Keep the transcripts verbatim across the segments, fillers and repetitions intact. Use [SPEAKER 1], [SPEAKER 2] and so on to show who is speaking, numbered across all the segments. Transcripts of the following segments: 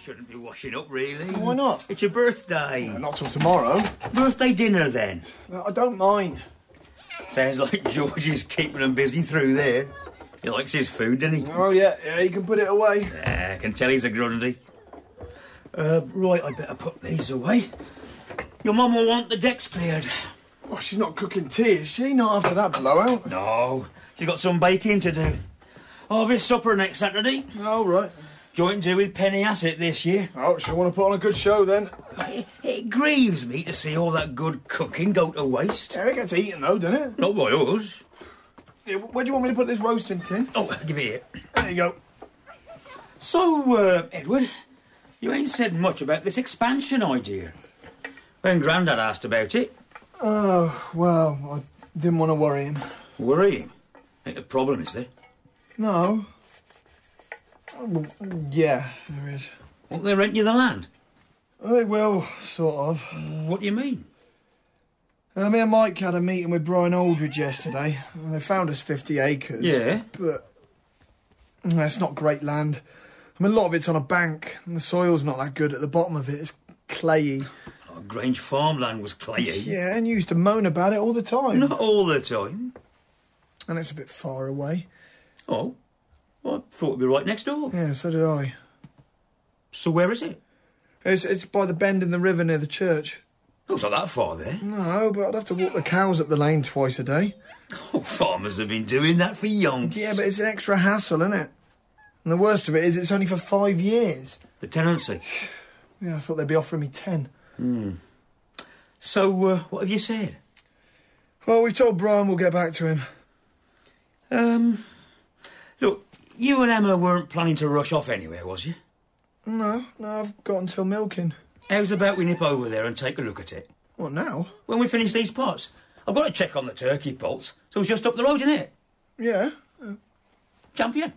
[SPEAKER 1] shouldn't be washing up, really.
[SPEAKER 2] Why not?
[SPEAKER 1] It's your birthday.
[SPEAKER 2] No, not till tomorrow.
[SPEAKER 1] Birthday dinner, then.
[SPEAKER 2] No, I don't mind.
[SPEAKER 1] Sounds like George is keeping him busy through there. He likes his food, doesn't he?
[SPEAKER 2] Oh, yeah, yeah, you can put it away.
[SPEAKER 1] Yeah, I can tell he's a grundy. Uh, right, I better put these away. Your mum will want the decks cleared.
[SPEAKER 2] Oh, she's not cooking tea, is she? Not after that blowout.
[SPEAKER 1] No, she's got some baking to do. Harvest supper next Saturday.
[SPEAKER 2] Oh, right.
[SPEAKER 1] Joint do with Penny Hassett this year.
[SPEAKER 2] Oh, she'll want to put on a good show, then.
[SPEAKER 1] It, it grieves me to see all that good cooking go to waste.
[SPEAKER 2] Yeah, it gets eaten, though, doesn't it?
[SPEAKER 1] Not by us.
[SPEAKER 2] Yeah, where do you want me to put this roasting tin?
[SPEAKER 1] Oh, give it here.
[SPEAKER 2] There you go.
[SPEAKER 1] So, uh, Edward, you ain't said much about this expansion idea. When Grandad asked about it...
[SPEAKER 2] Oh, well, I didn't want to worry him.
[SPEAKER 1] Worry him? Ain't a problem, is there?
[SPEAKER 2] No. Oh, yeah, there is.
[SPEAKER 1] Won't they rent you the land?
[SPEAKER 2] They will, sort of.
[SPEAKER 1] What do you mean?
[SPEAKER 2] Uh, me and Mike had a meeting with Brian Aldridge yesterday, and they found us fifty acres.
[SPEAKER 1] Yeah?
[SPEAKER 2] But mm, it's not great land. I mean, a lot of it's on a bank, and the soil's not that good at the bottom of it. It's clayey.
[SPEAKER 1] Oh, Grange farmland was clayey.
[SPEAKER 2] Yeah, and you used to moan about it all the time.
[SPEAKER 1] Not all the time.
[SPEAKER 2] And it's a bit far away.
[SPEAKER 1] Oh? Well, I thought it'd be right next door.
[SPEAKER 2] Yeah, so did I.
[SPEAKER 1] So where is it?
[SPEAKER 2] It's, it's by the bend in the river near the church.
[SPEAKER 1] Oh, it's not that far there.
[SPEAKER 2] No, but I'd have to walk the cows up the lane twice a day.
[SPEAKER 1] Oh, farmers have been doing that for yonks.
[SPEAKER 2] Yeah, but it's an extra hassle, isn't it? And the worst of it is it's only for five years.
[SPEAKER 1] The tenancy?
[SPEAKER 2] Yeah, I thought they'd be offering me ten.
[SPEAKER 1] Hmm. So, uh, what have you said?
[SPEAKER 2] Well, we've told Brian we'll get back to him.
[SPEAKER 1] Um, look, you and Emma weren't planning to rush off anywhere, was you?
[SPEAKER 2] No, no, I've got until milking.
[SPEAKER 1] How's about we nip over there and take a look at it?
[SPEAKER 2] What, now?
[SPEAKER 1] When we finish these pots. I've got to check on the turkey poults, so it's just up the road, isn't it?
[SPEAKER 2] Yeah. Uh...
[SPEAKER 1] Champion.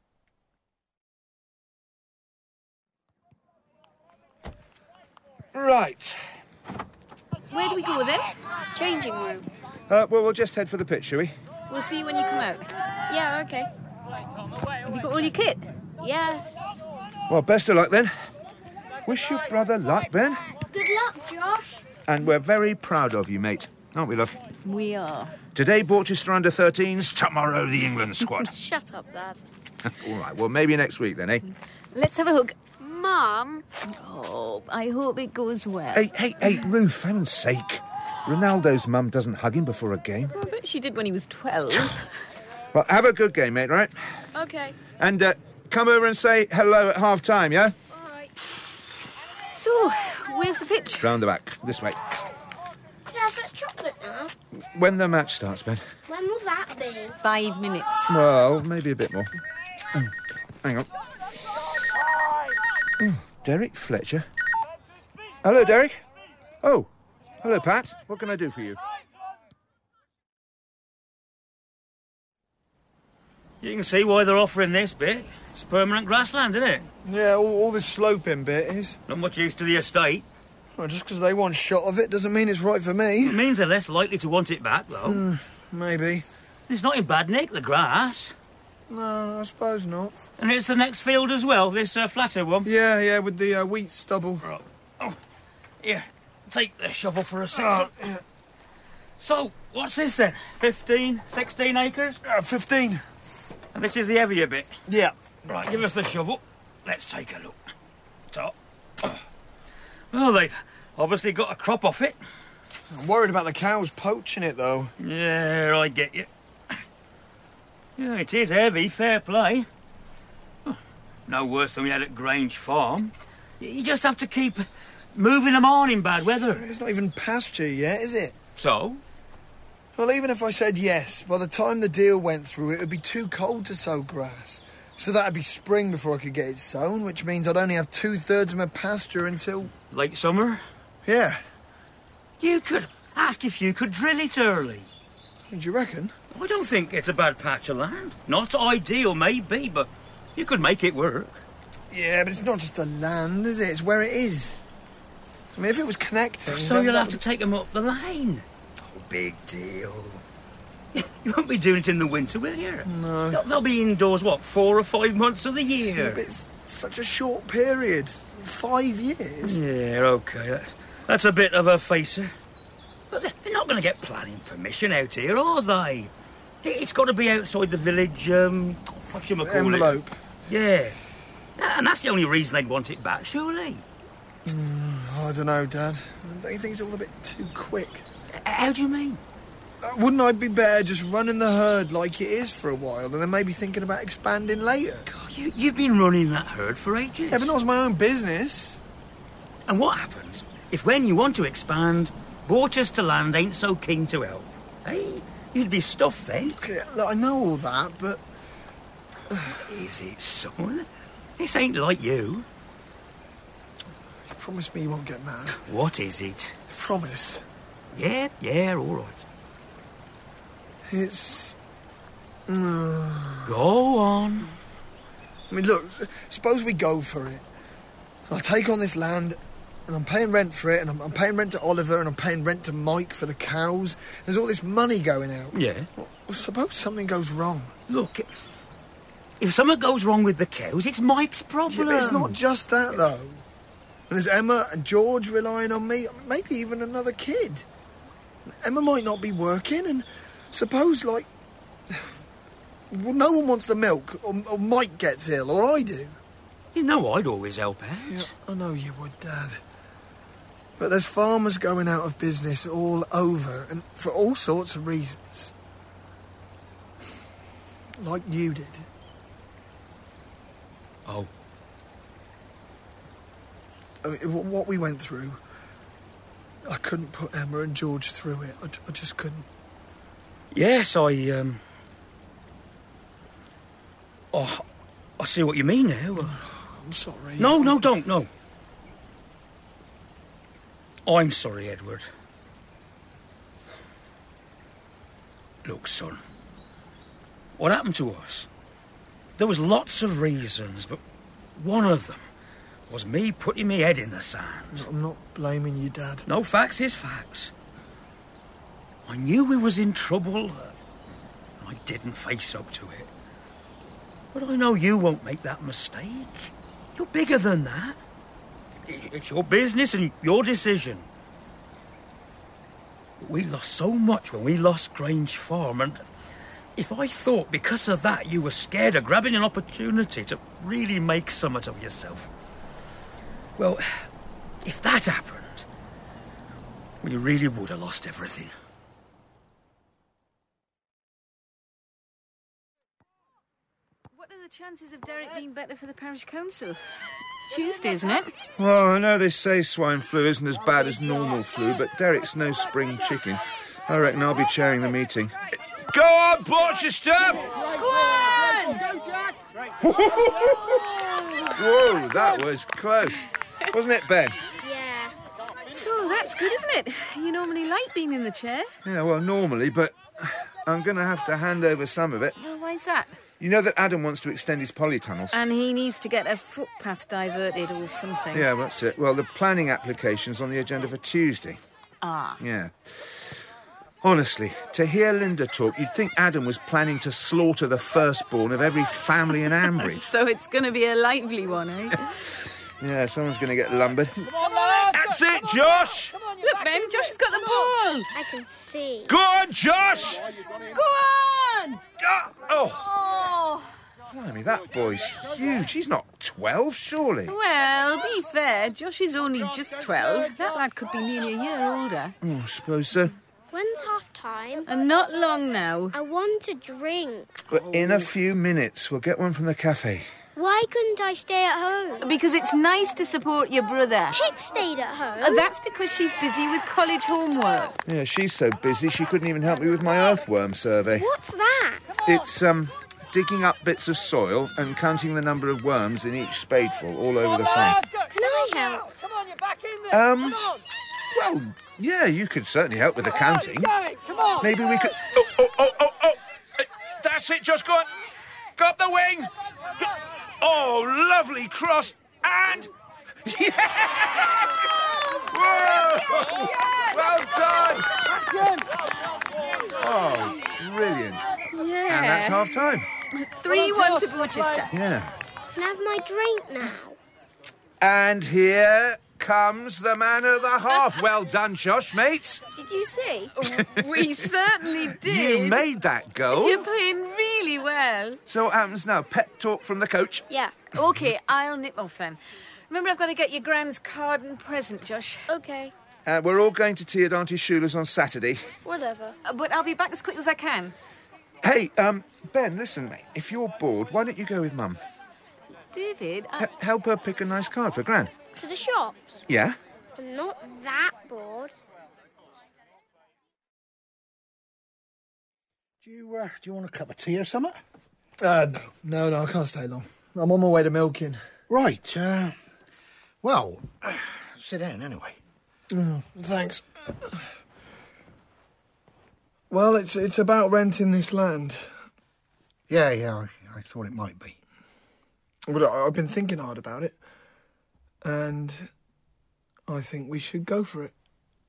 [SPEAKER 3] Right.
[SPEAKER 4] Where do we go then?
[SPEAKER 5] Changing room.
[SPEAKER 3] Uh, well, we'll just head for the pit, shall we?
[SPEAKER 4] We'll see you when you come out.
[SPEAKER 5] Yeah, okay.
[SPEAKER 4] Have you got all your kit?
[SPEAKER 5] Yes.
[SPEAKER 3] Well, best of luck then. Wish your brother luck, Ben.
[SPEAKER 5] Good luck, Josh.
[SPEAKER 3] And we're very proud of you, mate. Aren't we, love?
[SPEAKER 4] We are.
[SPEAKER 3] Today, Borchester under thirteens. Tomorrow, the England squad.
[SPEAKER 5] Shut up, Dad.
[SPEAKER 3] All right, well, maybe next week then, eh?
[SPEAKER 4] Let's have a hug.
[SPEAKER 5] Mum.
[SPEAKER 4] Oh, I hope it goes well.
[SPEAKER 3] Hey, hey, hey, Ruth, for heaven's sake. Ronaldo's mum doesn't hug him before a game.
[SPEAKER 4] I bet she did when he was twelve.
[SPEAKER 3] Well, have a good game, mate, right?
[SPEAKER 5] Okay.
[SPEAKER 3] And uh, come over and say hello at half-time, yeah?
[SPEAKER 5] All right.
[SPEAKER 4] So, where's the pitch?
[SPEAKER 3] Round the back, this way.
[SPEAKER 5] Can I have a chocolate now?
[SPEAKER 3] When the match starts, Ben.
[SPEAKER 5] When will that be?
[SPEAKER 4] Five minutes.
[SPEAKER 3] Well, maybe a bit more. Oh, hang on. Oh, Derek Fletcher. Hello, Derek. Oh, hello, Pat. What can I do for you?
[SPEAKER 1] You can see why they're offering this bit. It's permanent grassland, isn't it?
[SPEAKER 2] Yeah, all, all this sloping bit is.
[SPEAKER 1] Not much use to the estate.
[SPEAKER 2] Well, just because they want shot of it doesn't mean it's right for me.
[SPEAKER 1] It means they're less likely to want it back, though.
[SPEAKER 2] Mm, maybe.
[SPEAKER 1] It's not in bad nick, the grass.
[SPEAKER 2] No, I suppose not.
[SPEAKER 1] And it's the next field as well, this uh, flatter one.
[SPEAKER 2] Yeah, yeah, with the uh, wheat stubble.
[SPEAKER 1] Right. Oh, here, take the shovel for a
[SPEAKER 2] Oh,
[SPEAKER 1] second.
[SPEAKER 2] yeah.
[SPEAKER 1] So, what's this then? fifteen, sixteen acres?
[SPEAKER 2] Uh, fifteen.
[SPEAKER 1] And this is the heavier bit.
[SPEAKER 2] Yeah.
[SPEAKER 1] Right, give us the shovel. Let's take a look. Top. Well, they've obviously got a crop off it.
[SPEAKER 2] I'm worried about the cows poaching it, though.
[SPEAKER 1] Yeah, I get you. Yeah, it is heavy, fair play. No worse than we had at Grange Farm. You just have to keep moving them on in bad weather.
[SPEAKER 2] It's not even pasture yet, is it?
[SPEAKER 1] So?
[SPEAKER 2] Well, even if I said yes, by the time the deal went through, it would be too cold to sow grass. So that'd be spring before I could get it sown, which means I'd only have two-thirds of my pasture until...
[SPEAKER 1] Late summer?
[SPEAKER 2] Yeah.
[SPEAKER 1] You could ask if you could drill it early.
[SPEAKER 2] Do you reckon?
[SPEAKER 1] I don't think it's a bad patch of land. Not ideal, maybe, but you could make it work.
[SPEAKER 2] Yeah, but it's not just the land, is it? It's where it is. I mean, if it was connected...
[SPEAKER 1] So you'll have to take them up the lane. Oh, big deal. You won't be doing it in the winter, will you?
[SPEAKER 2] No.
[SPEAKER 1] They'll, they'll be indoors, what, four or five months of the year?
[SPEAKER 2] Yeah, but it's such a short period. Five years.
[SPEAKER 1] Yeah, OK, that's, that's a bit of a facer. But they're- they're not going to get planning permission out here, are they? It- It's got to be outside the village, um, whatchamacallit?
[SPEAKER 2] Envelope.
[SPEAKER 1] Yeah. And that's the only reason they'd want it back, surely.
[SPEAKER 2] I don't know, Dad. Don't you think it's all a bit too quick?
[SPEAKER 1] H- How do you mean?
[SPEAKER 2] Uh, wouldn't I be better just running the herd like it is for a while and then maybe thinking about expanding later?
[SPEAKER 1] God, you, you've been running that herd for ages.
[SPEAKER 2] Yeah, but not as my own business.
[SPEAKER 1] And what happens if when you want to expand, Borchester Land ain't so keen to help? Hey, you'd be stuffed then.
[SPEAKER 2] Yeah, look, I know all that, but
[SPEAKER 1] Is it, son? This ain't like you.
[SPEAKER 2] promise me you won't get mad.
[SPEAKER 1] What is it?
[SPEAKER 2] Promise.
[SPEAKER 1] Yeah, yeah, all right.
[SPEAKER 2] It's... Uh,
[SPEAKER 1] Go on.
[SPEAKER 2] I mean, look, suppose we go for it. I take on this land, and I'm paying rent for it, and I'm, I'm paying rent to Oliver, and I'm paying rent to Mike for the cows. There's all this money going out.
[SPEAKER 1] Yeah.
[SPEAKER 2] Well, suppose something goes wrong.
[SPEAKER 1] Look, if something goes wrong with the cows, it's Mike's
[SPEAKER 2] Yeah,
[SPEAKER 1] problem.
[SPEAKER 2] but it's not just that, though. And there's Emma and George relying on me, maybe even another kid. Emma might not be working, and suppose, like... Well, no one wants the milk, or, or Mike gets ill, or I do.
[SPEAKER 1] You know I'd always help out.
[SPEAKER 2] Yeah, I know you would, Dad. But there's farmers going out of business all over, and for all sorts of reasons. Like you did.
[SPEAKER 1] Oh,
[SPEAKER 2] I mean, wh- what we went through, I couldn't put Emma and George through it. I, j- I just couldn't.
[SPEAKER 1] yes, I, um... Oh, I see what you mean now.
[SPEAKER 2] I'm sorry.
[SPEAKER 1] No, no, don't, no. I'm sorry, Edward. Look, son. What happened to us? There was lots of reasons, but one of them was me putting my head in the sand.
[SPEAKER 2] I'm not blaming you, Dad.
[SPEAKER 1] No, facts is facts. I knew we was in trouble, uh, and I didn't face up to it. But I know you won't make that mistake. You're bigger than that. I- It's your business and your decision. But we lost so much when we lost Grange Farm, and if I thought because of that you were scared of grabbing an opportunity to really make somewhat of yourself, well, if that happened, we really would have lost everything.
[SPEAKER 4] What are the chances of Derek being better for the parish council? Tuesday, isn't it?
[SPEAKER 3] Well, I know they say swine flu isn't as bad as normal flu, but Derek's no spring chicken. I reckon I'll be chairing the meeting. Go on, Borchester!
[SPEAKER 4] Go on!
[SPEAKER 3] Whoa, that was close. Wasn't it, Ben?
[SPEAKER 5] Yeah.
[SPEAKER 4] So that's good, isn't it? You normally like being in the chair.
[SPEAKER 3] Yeah, well, normally, but I'm going to have to hand over some of it.
[SPEAKER 4] Well, why's that?
[SPEAKER 3] You know that Adam wants to extend his polytunnels?
[SPEAKER 4] And he needs to get a footpath diverted or something.
[SPEAKER 3] Yeah, that's it. Well, the planning application's on the agenda for Tuesday.
[SPEAKER 4] Ah.
[SPEAKER 3] Yeah. Honestly, to hear Linda talk, you'd think Adam was planning to slaughter the firstborn of every family in Ambridge.
[SPEAKER 4] So it's going to be a lively one, eh?
[SPEAKER 3] Yeah, someone's going to get lumbered. That's it, Josh!
[SPEAKER 4] Look, Ben, Josh has got the ball.
[SPEAKER 5] I can see.
[SPEAKER 3] Go on, Josh!
[SPEAKER 4] Go on!
[SPEAKER 3] Ah, oh,
[SPEAKER 4] Oh.
[SPEAKER 3] blimey, that boy's huge. He's not twelve, surely.
[SPEAKER 4] Well, be fair, Josh is only just twelve. That lad could be nearly a year older.
[SPEAKER 3] Oh, I suppose so.
[SPEAKER 5] When's half time?
[SPEAKER 4] And not long now.
[SPEAKER 5] I want a drink.
[SPEAKER 3] But in a few minutes, we'll get one from the cafe.
[SPEAKER 5] Why couldn't I stay at home?
[SPEAKER 4] Because it's nice to support your brother.
[SPEAKER 5] Pip stayed at home.
[SPEAKER 4] Uh, That's because she's busy with college homework.
[SPEAKER 3] Yeah, she's so busy she couldn't even help me with my earthworm survey.
[SPEAKER 5] What's that?
[SPEAKER 3] It's, um, digging up bits of soil and counting the number of worms in each spadeful all over the farm.
[SPEAKER 5] Can I help?
[SPEAKER 3] Um, well, yeah, you could certainly help with the counting. Maybe we could... Oh, oh, oh, oh, oh! Uh, That's it, just go on. Go up the wing. Go- Oh, lovely cross. And... Whoa! Well done! Oh, brilliant.
[SPEAKER 4] Yeah.
[SPEAKER 3] And that's half time.
[SPEAKER 4] three one to Worcester.
[SPEAKER 3] Yeah.
[SPEAKER 5] Can I have my drink now?
[SPEAKER 3] And here comes the man of the half. Well done, Josh, mates.
[SPEAKER 5] Did you see?
[SPEAKER 4] We certainly did.
[SPEAKER 3] You made that goal.
[SPEAKER 4] You're playing really well.
[SPEAKER 3] So what happens now? Pep talk from the coach.
[SPEAKER 5] Yeah.
[SPEAKER 4] OK, I'll nip off then. Remember, I've got to get your Gran's card and present, Josh.
[SPEAKER 5] Okay.
[SPEAKER 3] Uh, we're all going to tea at Auntie Shula's on Saturday.
[SPEAKER 5] Whatever.
[SPEAKER 4] Uh, but I'll be back as quick as I can.
[SPEAKER 3] Hey, um, Ben, listen, mate. If you're bored, why don't you go with Mum?
[SPEAKER 4] David, I...
[SPEAKER 3] H- help her pick a nice card for Gran.
[SPEAKER 5] To the shops?
[SPEAKER 3] Yeah?
[SPEAKER 5] I'm not that bored.
[SPEAKER 6] Do you, uh, do you want a cup of tea or something?
[SPEAKER 2] Uh, no, no, no, I can't stay long. I'm on my way to milking.
[SPEAKER 6] Right, uh, well, uh, sit down anyway.
[SPEAKER 2] Oh, thanks. Well, it's it's about renting this land.
[SPEAKER 6] Yeah, yeah, I, I thought it might be.
[SPEAKER 2] But I, I've been thinking hard about it. And I think we should go for it.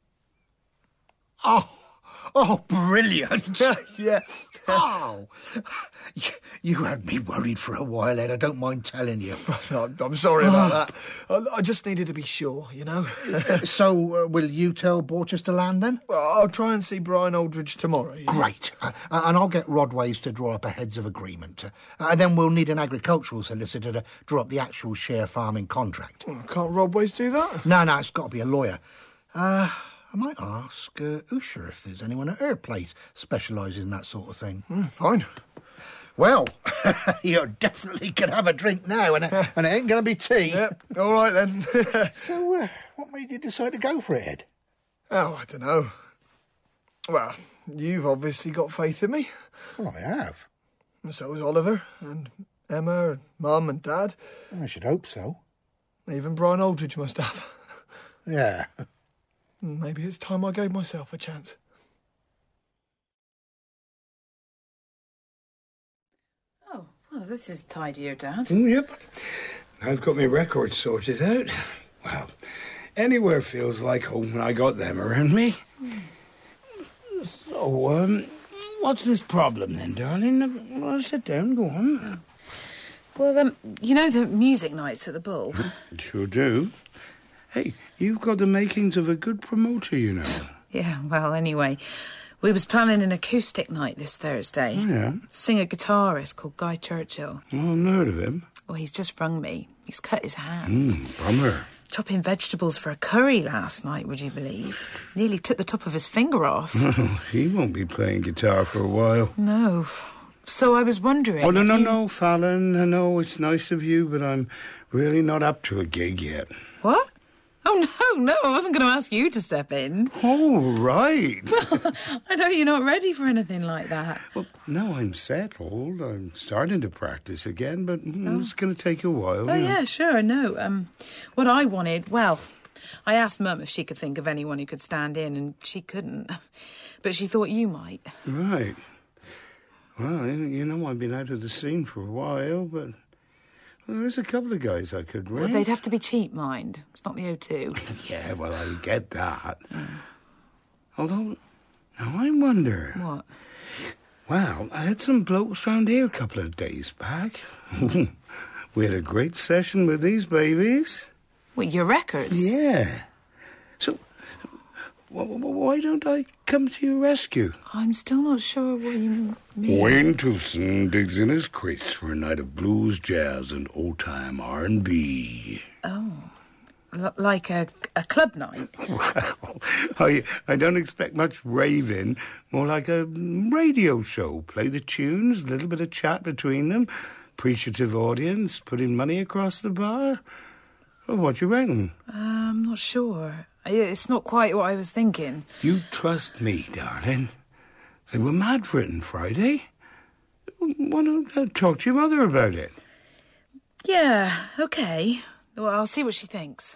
[SPEAKER 6] Oh, oh, brilliant.
[SPEAKER 2] Yeah.
[SPEAKER 6] Oh, you had me worried for a while, Ed. I don't mind telling you.
[SPEAKER 2] I'm, I'm sorry about that. I, I just needed to be sure, you know.
[SPEAKER 6] So, uh, will you tell Borchester Land then?
[SPEAKER 2] Well, I'll try and see Brian Aldridge tomorrow. You know?
[SPEAKER 6] Great. Uh, and I'll get Rodways to draw up a heads of agreement. Uh, and then we'll need an agricultural solicitor to draw up the actual share farming contract.
[SPEAKER 2] Oh, can't Rodways do that?
[SPEAKER 6] No, no, it's got to be a lawyer. Uh, I might ask uh, Usha if there's anyone at her place specialises in that sort of thing.
[SPEAKER 2] Mm, fine.
[SPEAKER 6] Well, you definitely can have a drink now, and, it- and it ain't going to be tea.
[SPEAKER 2] Yep, all right then.
[SPEAKER 6] So, uh, what made you decide to go for it, Ed?
[SPEAKER 2] Oh, I don't know. Well, you've obviously got faith in me.
[SPEAKER 6] Well, I have.
[SPEAKER 2] And so has Oliver, and Emma, and Mum and Dad.
[SPEAKER 6] I should hope so.
[SPEAKER 2] Even Brian Aldridge must have.
[SPEAKER 6] Yeah.
[SPEAKER 2] Maybe it's time I gave myself a chance.
[SPEAKER 4] Oh, well, this is tidier, Dad.
[SPEAKER 7] Mm, yep. I've got my records sorted out. Well, anywhere feels like home when I got them around me. So, um, what's this problem then, darling? Well, sit down, go on.
[SPEAKER 4] Well, um, you know the music nights at the Bull?
[SPEAKER 7] Sure do. Hey, you've got the makings of a good promoter, you know.
[SPEAKER 4] Yeah, well, anyway, we was planning an acoustic night this Thursday.
[SPEAKER 7] Oh, yeah?
[SPEAKER 4] Singer guitarist called Guy Churchill.
[SPEAKER 7] Oh, I've heard of him.
[SPEAKER 4] Well, he's just rung me. He's cut his hand.
[SPEAKER 7] Hmm, bummer.
[SPEAKER 4] Chopping vegetables for a curry last night, would you believe? Nearly took the top of his finger off.
[SPEAKER 7] Oh, he won't be playing guitar for a while.
[SPEAKER 4] No. So I was wondering...
[SPEAKER 7] Oh, no,
[SPEAKER 4] if
[SPEAKER 7] no,
[SPEAKER 4] you-
[SPEAKER 7] no, Fallon. I know it's nice of you, but I'm really not up to a gig yet.
[SPEAKER 4] What? Oh, no, no, I wasn't going to ask you to step in.
[SPEAKER 7] Oh, right.
[SPEAKER 4] I know you're not ready for anything like that.
[SPEAKER 7] Well, now I'm settled. I'm starting to practice again, but mm, it's going to take a while.
[SPEAKER 4] Oh,
[SPEAKER 7] you know.
[SPEAKER 4] yeah, sure, no. Um, what I wanted, well, I asked Mum if she could think of anyone who could stand in, and she couldn't. But she thought you might.
[SPEAKER 7] Right. Well, you know, I've been out of the scene for a while, but well, there's a couple of guys I could ring.
[SPEAKER 4] Well, they'd have to be cheap, mind. It's not the O two.
[SPEAKER 7] Yeah, well, I get that. Mm. Although, now I wonder...
[SPEAKER 4] What?
[SPEAKER 7] Well, I had some blokes round here a couple of days back. We had a great session with these babies.
[SPEAKER 4] What, your records?
[SPEAKER 7] Yeah. So, w- w- why don't I come to your rescue?
[SPEAKER 4] I'm still not sure what you mean.
[SPEAKER 7] Wayne Tucson digs in his crates for a night of blues, jazz, and old-time R and B.
[SPEAKER 4] Oh. L- like a, a club night?
[SPEAKER 7] Well, I, I don't expect much raving. More like a radio show. Play the tunes, a little bit of chat between them. Appreciative audience, putting money across the bar. Well, what do you reckon?
[SPEAKER 4] Uh, I'm not sure. It's not quite what I was thinking.
[SPEAKER 7] You trust me, darling. They were mad for it on Friday. Why don't I talk to your mother about it?
[SPEAKER 4] Yeah, OK. Well, I'll see what she thinks.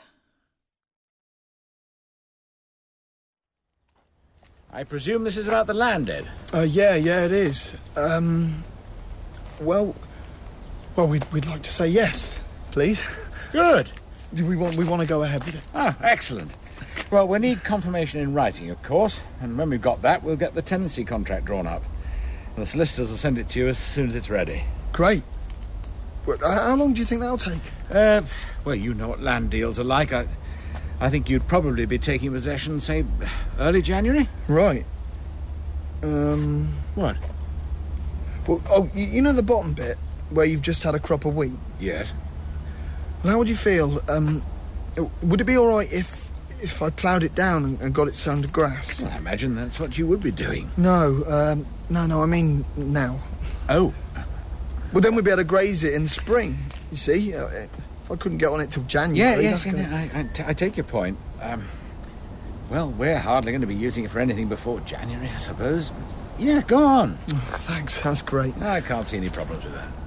[SPEAKER 8] I presume this is about the land, Ed?
[SPEAKER 2] Uh, yeah, yeah, it is. Um, well, well, we'd, we'd like to say yes, please.
[SPEAKER 8] Good.
[SPEAKER 2] we want we want to go ahead with it.
[SPEAKER 8] Ah, excellent. Well, we need confirmation in writing, of course, and when we've got that, we'll get the tenancy contract drawn up. And the solicitors will send it to you as soon as it's ready.
[SPEAKER 2] Great. Well, how long do you think that'll take?
[SPEAKER 8] Uh, well, you know what land deals are like. I, I think you'd probably be taking possession, say, early January?
[SPEAKER 2] Right. Um...
[SPEAKER 8] What?
[SPEAKER 2] Well, oh, you, you know the bottom bit, where you've just had a crop of wheat?
[SPEAKER 8] Yes.
[SPEAKER 2] Well, how would you feel? Um, would it be all right if if I ploughed it down and, and got it sown to grass?
[SPEAKER 8] Well, I imagine that's what you would be doing.
[SPEAKER 2] No, um, no, no, I mean now.
[SPEAKER 8] Oh.
[SPEAKER 2] Well, then we'd be able to graze it in the spring, you see. Uh, if I couldn't get on it till January...
[SPEAKER 8] Yeah, yes,
[SPEAKER 2] that's
[SPEAKER 8] yeah,
[SPEAKER 2] gonna...
[SPEAKER 8] I, I, t- I take your point. Um, well, we're hardly going to be using it for anything before January, I suppose. Yeah, go on.
[SPEAKER 2] Oh, thanks, that's great.
[SPEAKER 8] I can't see any problems with that.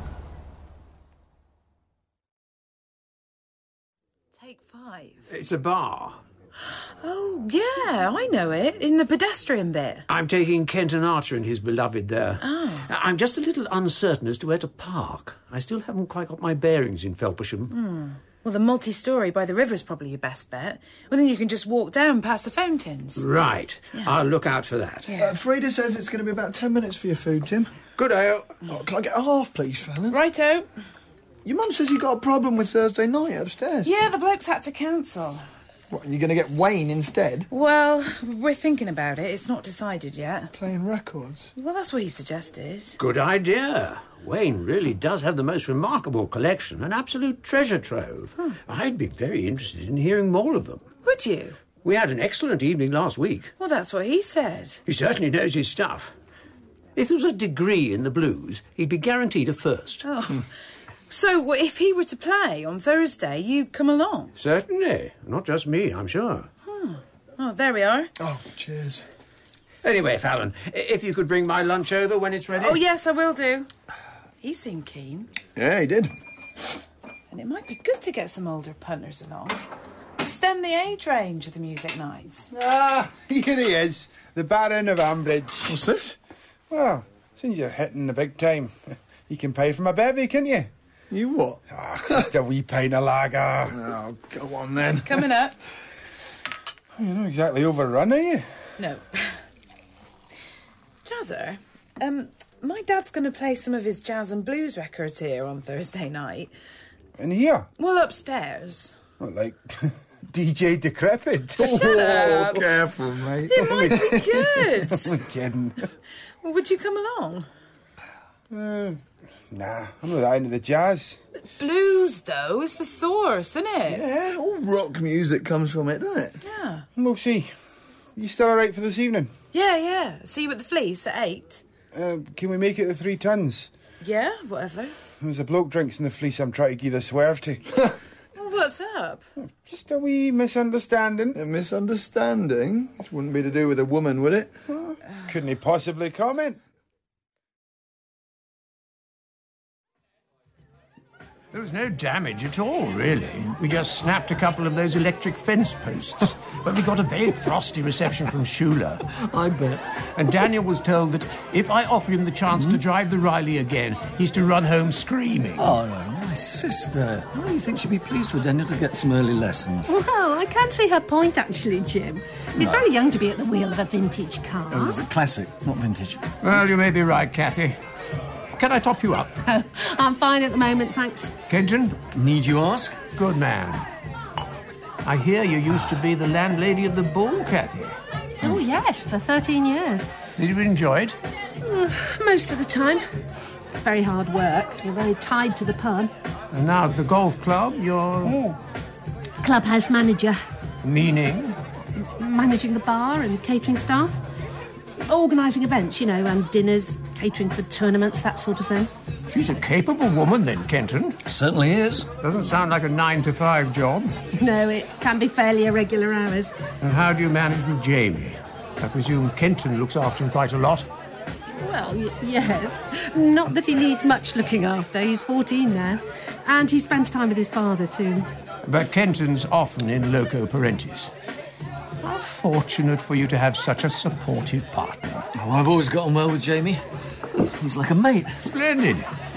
[SPEAKER 4] Take five.
[SPEAKER 9] It's a bar.
[SPEAKER 4] Oh, yeah, I know it. In the pedestrian bit.
[SPEAKER 9] I'm taking Kenton Archer and his beloved there.
[SPEAKER 4] Oh.
[SPEAKER 9] I'm just a little uncertain as to where to park. I still haven't quite got my bearings in Felpersham.
[SPEAKER 4] Hmm. Well, the multi-storey by the river is probably your best bet. Well, then you can just walk down past the fountains.
[SPEAKER 9] Right.
[SPEAKER 4] Yeah.
[SPEAKER 9] I'll look out for that.
[SPEAKER 4] Yeah.
[SPEAKER 2] Uh, Frida says it's going to be about ten minutes for your food, Jim.
[SPEAKER 9] Good day.
[SPEAKER 2] Oh, can I get a half, please, Fallon?
[SPEAKER 4] Righto.
[SPEAKER 2] Your mum says you got a problem with Thursday night upstairs.
[SPEAKER 4] Yeah, the blokes had to cancel.
[SPEAKER 2] What, you're going to get Wayne instead?
[SPEAKER 4] Well, we're thinking about it. It's not decided yet.
[SPEAKER 2] Playing records?
[SPEAKER 4] Well, that's what he suggested.
[SPEAKER 9] Good idea. Wayne really does have the most remarkable collection, an absolute treasure trove.
[SPEAKER 4] Hmm.
[SPEAKER 9] I'd be very interested in hearing more of them.
[SPEAKER 4] Would you?
[SPEAKER 9] We had an excellent evening last week.
[SPEAKER 4] Well, that's what he said.
[SPEAKER 9] He certainly knows his stuff. If there was a degree in the blues, he'd be guaranteed a first.
[SPEAKER 4] Oh. So, well, if he were to play on Thursday, you'd come along?
[SPEAKER 9] Certainly. Not just me, I'm sure.
[SPEAKER 4] Hmm. Oh, there we are.
[SPEAKER 2] Oh, cheers.
[SPEAKER 9] Anyway, Fallon, if you could bring my lunch over when it's ready.
[SPEAKER 4] Oh, yes, I will do. He seemed keen.
[SPEAKER 2] Yeah, he did.
[SPEAKER 4] And it might be good to get some older punters along. Extend the age range of the music nights.
[SPEAKER 10] Ah, here he is, the Baron of Ambridge.
[SPEAKER 2] What's this?
[SPEAKER 10] Well, since you're hitting the big time, you can pay for my bevy, can you?
[SPEAKER 2] You what?
[SPEAKER 10] Ah, just a wee pint of lager.
[SPEAKER 2] Oh, go on then.
[SPEAKER 4] Coming up.
[SPEAKER 10] You're not exactly overrun, are you?
[SPEAKER 4] No. Jazzer, um, my dad's going to play some of his jazz and blues records here on Thursday night.
[SPEAKER 10] In here?
[SPEAKER 4] Well, upstairs.
[SPEAKER 10] What, like D J Decrepit?
[SPEAKER 4] Shut up.
[SPEAKER 2] Careful, mate.
[SPEAKER 4] It might be good.
[SPEAKER 10] I'm kidding.
[SPEAKER 4] Well, would you come along?
[SPEAKER 10] Uh, nah, I'm not that into the jazz.
[SPEAKER 4] Blues, though, is the source, isn't it?
[SPEAKER 2] Yeah, all rock music comes from it, doesn't it?
[SPEAKER 4] Yeah.
[SPEAKER 10] We'll see. You still all right for this evening?
[SPEAKER 4] Yeah, yeah. See you at the Fleece at eight.
[SPEAKER 10] Uh, can we make it the three tons?
[SPEAKER 4] Yeah, whatever.
[SPEAKER 10] There's a bloke drinks in the Fleece I'm trying to give the swerve to.
[SPEAKER 4] Well, what's up?
[SPEAKER 10] Just a wee misunderstanding.
[SPEAKER 2] A misunderstanding? This wouldn't be to do with a woman, would it?
[SPEAKER 10] Well, couldn't he possibly comment?
[SPEAKER 9] There was no damage at all, really. We just snapped a couple of those electric fence posts. But we got a very frosty reception from Schuler.
[SPEAKER 11] I bet.
[SPEAKER 9] And Daniel was told that if I offer him the chance mm-hmm. to drive the Riley again, he's to run home screaming.
[SPEAKER 11] Oh, no, my sister. Oh, you think she'd be pleased for Daniel to get some early lessons?
[SPEAKER 12] Well, I can't see her point, actually, Jim. He's
[SPEAKER 11] No.
[SPEAKER 12] very young to be at the wheel of a vintage car.
[SPEAKER 11] Oh, it's a classic, not vintage.
[SPEAKER 9] Well, you may be right, Kathy. Can I top you up?
[SPEAKER 12] Oh, I'm fine at the moment, thanks.
[SPEAKER 9] Kenton?
[SPEAKER 11] Need you ask?
[SPEAKER 9] Good man. I hear you used to be the landlady of the Bull, Kathy.
[SPEAKER 12] Oh, yes, for thirteen years.
[SPEAKER 9] Did you enjoy it?
[SPEAKER 12] Mm, most of the time. It's very hard work. You're very tied to the pub.
[SPEAKER 9] And now at the golf club, you're...
[SPEAKER 12] Oh. Clubhouse manager.
[SPEAKER 9] Meaning?
[SPEAKER 12] Managing the bar and catering staff. Organising events, you know, and dinners, catering for tournaments, that sort of thing.
[SPEAKER 9] She's a capable woman, then, Kenton.
[SPEAKER 11] Certainly is.
[SPEAKER 9] Doesn't sound like a nine to five job.
[SPEAKER 12] No, it can be fairly irregular hours.
[SPEAKER 9] And how do you manage with Jamie? I presume Kenton looks after him quite a lot.
[SPEAKER 12] Well, y- yes. Not that he needs much looking after. He's fourteen now. And he spends time with his father, too.
[SPEAKER 9] But Kenton's often in loco parentis. How fortunate for you to have such a supportive partner.
[SPEAKER 11] Oh, I've always got on well with Jamie. He's like a mate.
[SPEAKER 9] Splendid.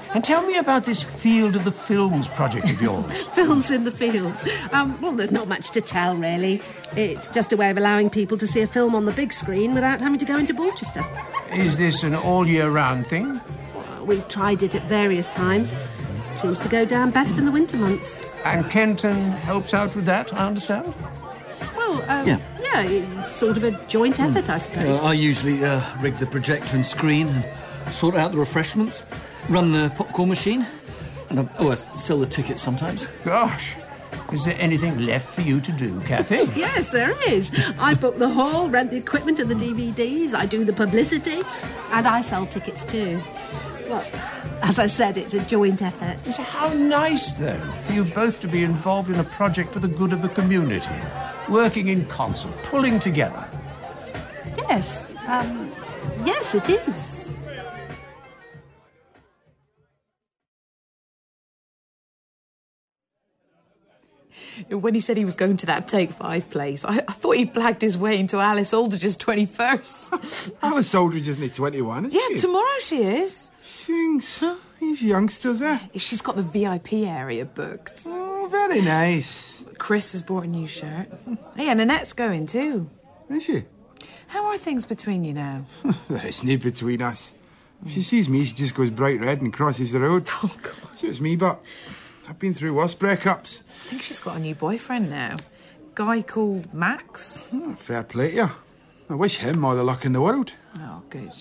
[SPEAKER 9] And tell me about this Field of the Films project of yours.
[SPEAKER 12] Films in the fields. Um, well, there's not much to tell, really. It's just a way of allowing people to see a film on the big screen without having to go into Borchester.
[SPEAKER 9] Is this an all-year-round thing?
[SPEAKER 12] Well, we've tried it at various times. Seems to go down best in the winter months.
[SPEAKER 9] And Kenton helps out with that, I understand?
[SPEAKER 12] Well, um,
[SPEAKER 11] Yeah.
[SPEAKER 12] yeah, it's sort of a joint effort, I suppose.
[SPEAKER 11] Uh, I usually uh, rig the projector and screen and sort out the refreshments, run the popcorn machine, and I, oh, I sell the tickets sometimes.
[SPEAKER 9] Gosh, is there anything left for you to do, Kathy?
[SPEAKER 12] Yes, there is. I book the hall, rent the equipment and the D V Ds, I do the publicity, and I sell tickets too. Well, as I said, it's a joint effort.
[SPEAKER 9] So how nice, though, for you both to be involved in a project for the good of the community, working in concert, pulling together.
[SPEAKER 12] Yes, um, yes, it is.
[SPEAKER 4] When he said he was going to that Take Five place, I, I thought he blagged his way into Alice Aldridge's twenty-first.
[SPEAKER 10] Alice Aldridge isn't twenty-one, is
[SPEAKER 4] Yeah,
[SPEAKER 10] she?
[SPEAKER 4] tomorrow she is.
[SPEAKER 10] Thanks. These youngsters, eh?
[SPEAKER 4] She's got the V I P area booked.
[SPEAKER 10] Oh, very nice.
[SPEAKER 4] Chris has bought a new shirt. Hey, and Annette's going too.
[SPEAKER 10] Is she?
[SPEAKER 4] How are things between you now?
[SPEAKER 10] There is no between us. If she sees me, she just goes bright red and crosses the road.
[SPEAKER 4] Oh, God.
[SPEAKER 10] So it's me, but I've been through worse breakups.
[SPEAKER 4] I think she's got a new boyfriend now. Guy called Max.
[SPEAKER 10] Oh, fair play to you. I wish him all the luck in the world.
[SPEAKER 4] Oh, good.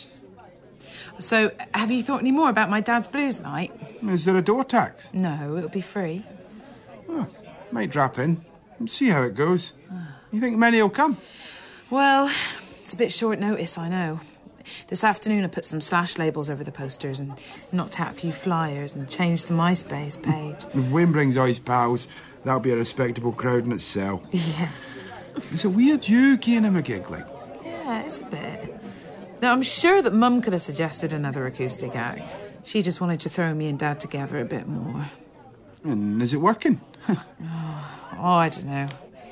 [SPEAKER 4] So, have you thought any more about my dad's blues night?
[SPEAKER 10] Is there a door tax?
[SPEAKER 4] No, it'll be free.
[SPEAKER 10] Oh, might drop in and see how it goes. You think many will come?
[SPEAKER 4] Well, it's a bit short notice, I know. This afternoon I put some slash labels over the posters and knocked out a few flyers and changed the MySpace page.
[SPEAKER 10] If Wayne brings all his pals, that'll be a respectable crowd in itself.
[SPEAKER 4] Yeah.
[SPEAKER 10] It's a weird you giving him a gig, like.
[SPEAKER 4] Yeah, it's a bit. Now, I'm sure that Mum could have suggested another acoustic act. She just wanted to throw me and Dad together a bit more.
[SPEAKER 10] And is it working?
[SPEAKER 4] oh, I don't know.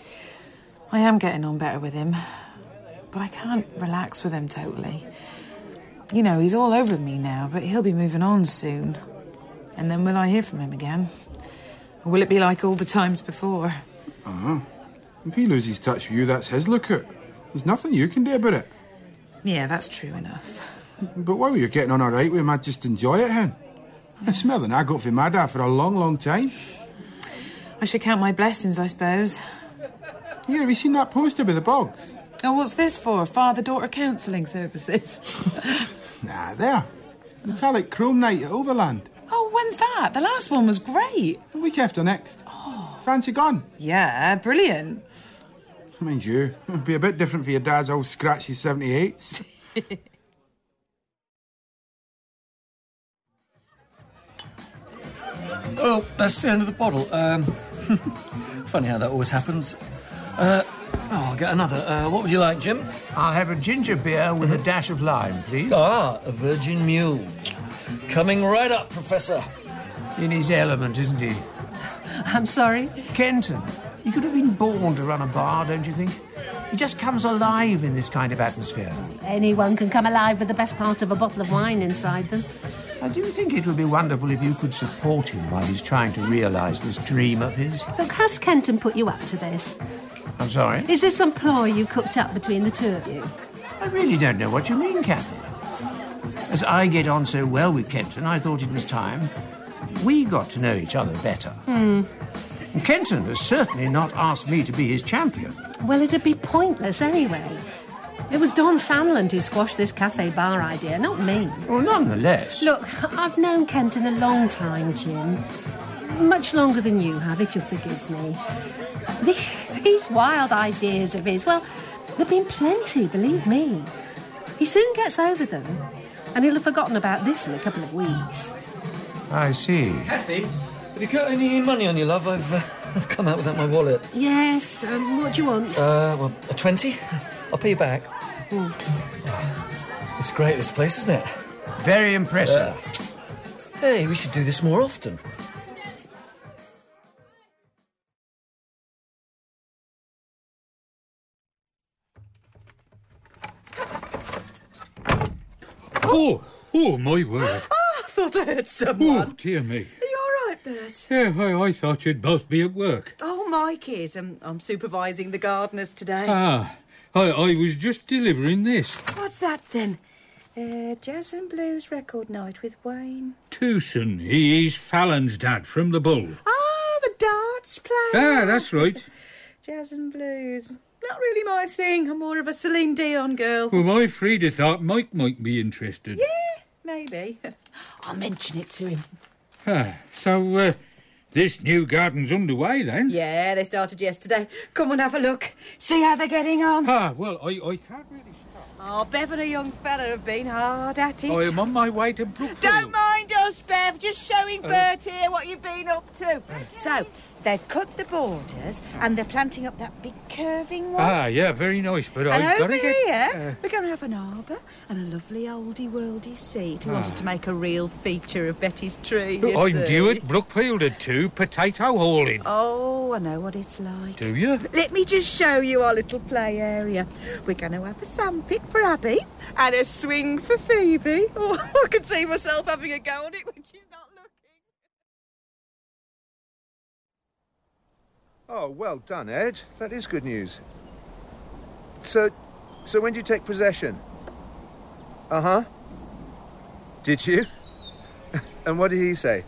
[SPEAKER 4] I am getting on better with him, but I can't relax with him totally. You know, he's all over me now, but he'll be moving on soon. And then will I hear from him again? Or will it be like all the times before?
[SPEAKER 10] Uh-huh. If he loses touch with you, that's his lookout. There's nothing you can do about it.
[SPEAKER 4] Yeah, that's true enough.
[SPEAKER 10] But while you're getting on all right with him, I'd just enjoy it, hen. It's more than I got from my dad for a long, long time.
[SPEAKER 4] I should count my blessings, I suppose.
[SPEAKER 10] Here, have you seen that poster with the bogs?
[SPEAKER 4] Oh, what's this for? Father-daughter counselling services?
[SPEAKER 10] Nah, there. Metallic Chrome Night at Overland.
[SPEAKER 4] Oh, when's that? The last one was great.
[SPEAKER 10] The week after next. Oh. Fancy gone?
[SPEAKER 4] Yeah, brilliant.
[SPEAKER 10] Mind you, it'd be a bit different for your dad's old scratchy seventy-eights.
[SPEAKER 11] Oh, that's the end of the bottle. Um, funny how that always happens. Uh, oh, I'll get another. Uh, what would you like, Jim?
[SPEAKER 9] I'll have a ginger beer with a dash of lime, please.
[SPEAKER 11] Ah, a Virgin Mule. Coming right up, Professor.
[SPEAKER 9] In his element, isn't he?
[SPEAKER 12] I'm sorry?
[SPEAKER 9] Kenton, he could have been born to run a bar, don't you think? He just comes alive in this kind of atmosphere.
[SPEAKER 12] Anyone can come alive with the best part of a bottle of wine inside them.
[SPEAKER 9] I do think it would be wonderful if you could support him while he's trying to realise this dream of his.
[SPEAKER 12] Look, has Kenton put you up to this?
[SPEAKER 9] I'm sorry?
[SPEAKER 12] Is this some ploy you cooked up between the two of you?
[SPEAKER 9] I really don't know what you mean, Kathy. As I get on so well with Kenton, I thought it was time we got to know each other better.
[SPEAKER 12] Hmm.
[SPEAKER 9] And Kenton has certainly not asked me to be his champion.
[SPEAKER 12] Well, it'd be pointless anyway. It was Don Samland who squashed this cafe bar idea, not me.
[SPEAKER 9] Well, nonetheless.
[SPEAKER 12] Look, I've known Kenton a long time, Jim. Much longer than you have, if you'll forgive me. These wild ideas of his, well, there've been plenty, believe me. He soon gets over them, and he'll have forgotten about this in a couple of weeks.
[SPEAKER 9] I see.
[SPEAKER 11] Kathy, have you got any money on you, love? I've, uh, I've come out without my wallet.
[SPEAKER 12] Yes, um, what do you want?
[SPEAKER 11] Uh, well, a twenty? I'll pay you back.
[SPEAKER 12] Mm.
[SPEAKER 11] It's great, this place, isn't it?
[SPEAKER 9] Very impressive.
[SPEAKER 11] Uh, hey, we should do this more often.
[SPEAKER 13] Oh, oh, my word.
[SPEAKER 12] Oh,
[SPEAKER 13] thought I heard someone.
[SPEAKER 14] Oh, dear me.
[SPEAKER 13] Are you all right, Bert?
[SPEAKER 14] Yeah, I, I thought you'd both be at work.
[SPEAKER 13] Oh, Mike is. Um, I'm supervising the gardeners today.
[SPEAKER 14] Ah, I, I was just delivering this.
[SPEAKER 13] What's that, then? Uh, Jazz and Blues record night with Wayne.
[SPEAKER 14] Tewson, he, he's Fallon's dad from the Bull.
[SPEAKER 13] Ah, the darts player.
[SPEAKER 14] Ah, that's right.
[SPEAKER 13] Jazz and Blues. Not really my thing. I'm more of a Celine Dion girl.
[SPEAKER 14] Well, my Frida thought Mike might be interested.
[SPEAKER 13] Yeah, maybe. I'll mention it to him.
[SPEAKER 14] Ah, so, uh, this new garden's underway, then?
[SPEAKER 13] Yeah, they started yesterday. Come and have a look. See how they're getting on.
[SPEAKER 14] Ah, well, I, I can't really stop.
[SPEAKER 13] Oh, Bev and a young fella have been hard at it.
[SPEAKER 14] I am on my way to Brookfield.
[SPEAKER 13] Don't mind us, Bev. Just showing
[SPEAKER 14] Uh,
[SPEAKER 13] Bert here what you've been up to. So, they've cut the borders and they're planting up that big curving one.
[SPEAKER 14] Ah, yeah, very nice, but
[SPEAKER 13] and
[SPEAKER 14] I've got
[SPEAKER 13] over
[SPEAKER 14] to get...
[SPEAKER 13] here,
[SPEAKER 14] uh,
[SPEAKER 13] we're going to have an arbour and a lovely oldie-worldy seat. He
[SPEAKER 14] Ah.
[SPEAKER 13] wanted to make a real feature of Betty's tree, you
[SPEAKER 14] I'm
[SPEAKER 13] see.
[SPEAKER 14] due at Brookfield at two, potato hauling.
[SPEAKER 13] Oh, I know what it's like.
[SPEAKER 14] Do you?
[SPEAKER 13] Let me just show you our little play area. We're going to have a sandpit for Abby and a swing for Phoebe. Oh, I could see myself having a go on it when she's not looking.
[SPEAKER 3] Oh, well done, Ed. That is good news. So, so when do you take possession? Uh-huh. Did you? And what did he say?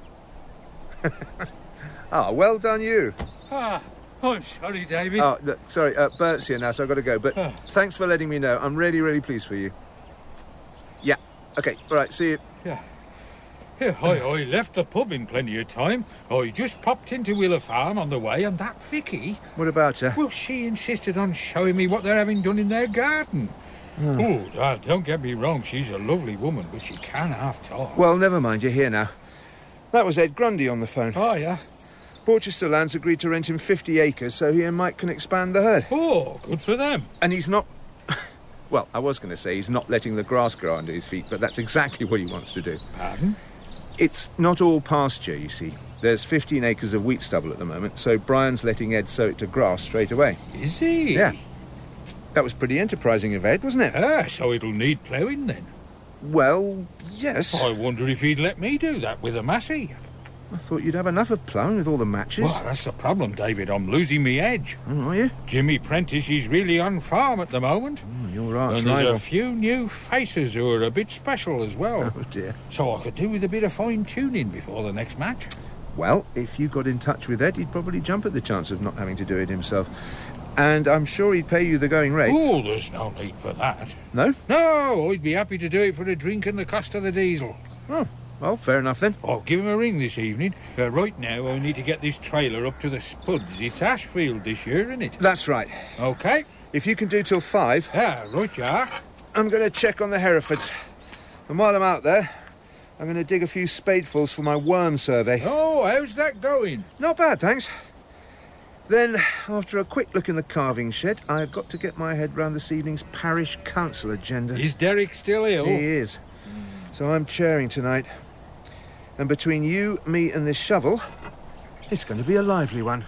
[SPEAKER 3] Ah, well done you.
[SPEAKER 14] Ah, I'm sorry, David.
[SPEAKER 3] Oh, look, sorry, uh, Bert's here now, so I've got to go. But thanks for letting me know. I'm really, really pleased for you. Yeah. Okay, all right, see you.
[SPEAKER 14] Yeah. Yeah, I, I left the pub in plenty of time. I just popped into Wheeler Farm on the way, and that Vicky...
[SPEAKER 3] What about her?
[SPEAKER 14] Well, she insisted on showing me what they're having done in their garden.
[SPEAKER 3] Oh.
[SPEAKER 14] Oh, uh, don't get me wrong, she's a lovely woman, but she can half talk.
[SPEAKER 3] Well, never mind, you're here now. That was Ed Grundy on the phone.
[SPEAKER 14] Oh, yeah?
[SPEAKER 3] Porchester Land's agreed to rent him fifty acres so he and Mike can expand the herd.
[SPEAKER 14] Oh, good for them.
[SPEAKER 3] And he's not... Well, I was going to say he's not letting the grass grow under his feet, but that's exactly what he wants to do.
[SPEAKER 14] Pardon?
[SPEAKER 3] It's not all pasture, you see. There's fifteen acres of wheat stubble at the moment, so Brian's letting Ed sow it to grass straight away.
[SPEAKER 14] Is he?
[SPEAKER 3] Yeah. That was pretty enterprising of Ed, wasn't it?
[SPEAKER 14] Ah, so it'll need ploughing then?
[SPEAKER 3] Well, yes.
[SPEAKER 14] I wonder if he'd let me do that with a Massey.
[SPEAKER 3] I thought you'd have enough of ploughing with all the matches.
[SPEAKER 14] Well, that's the problem, David. I'm losing me edge.
[SPEAKER 3] Oh, are you?
[SPEAKER 14] Jimmy Prentice, he's really on farm at the moment.
[SPEAKER 3] Oh, you're arch
[SPEAKER 14] And there's
[SPEAKER 3] rival.
[SPEAKER 14] a few new faces who are a bit special as well.
[SPEAKER 3] Oh, dear.
[SPEAKER 14] So I could do with a bit of fine-tuning before the next match.
[SPEAKER 3] Well, if you got in touch with Ed, he'd probably jump at the chance of not having to do it himself. And I'm sure he'd pay you the going rate.
[SPEAKER 14] Oh, there's no need for that.
[SPEAKER 3] No?
[SPEAKER 14] No, I'd be happy to do it for the drink and the cost of the diesel.
[SPEAKER 3] Oh, well, fair enough then.
[SPEAKER 14] I'll give him a ring this evening. Uh, right now, I need to get this trailer up to the Spuds. It's Ashfield this year, isn't it?
[SPEAKER 3] That's right.
[SPEAKER 14] OK.
[SPEAKER 3] If you can do till five...
[SPEAKER 14] Ah, right, you are.
[SPEAKER 3] I'm going to check on the Herefords. And while I'm out there, I'm going to dig a few spadefuls for my worm survey.
[SPEAKER 14] Oh, how's that going?
[SPEAKER 3] Not bad, thanks. Then, after a quick look in the carving shed, I've got to get my head round this evening's parish council agenda.
[SPEAKER 14] Is Derek still ill?
[SPEAKER 3] He is. So I'm chairing tonight. And between you, me and this shovel, it's going to be a lively one.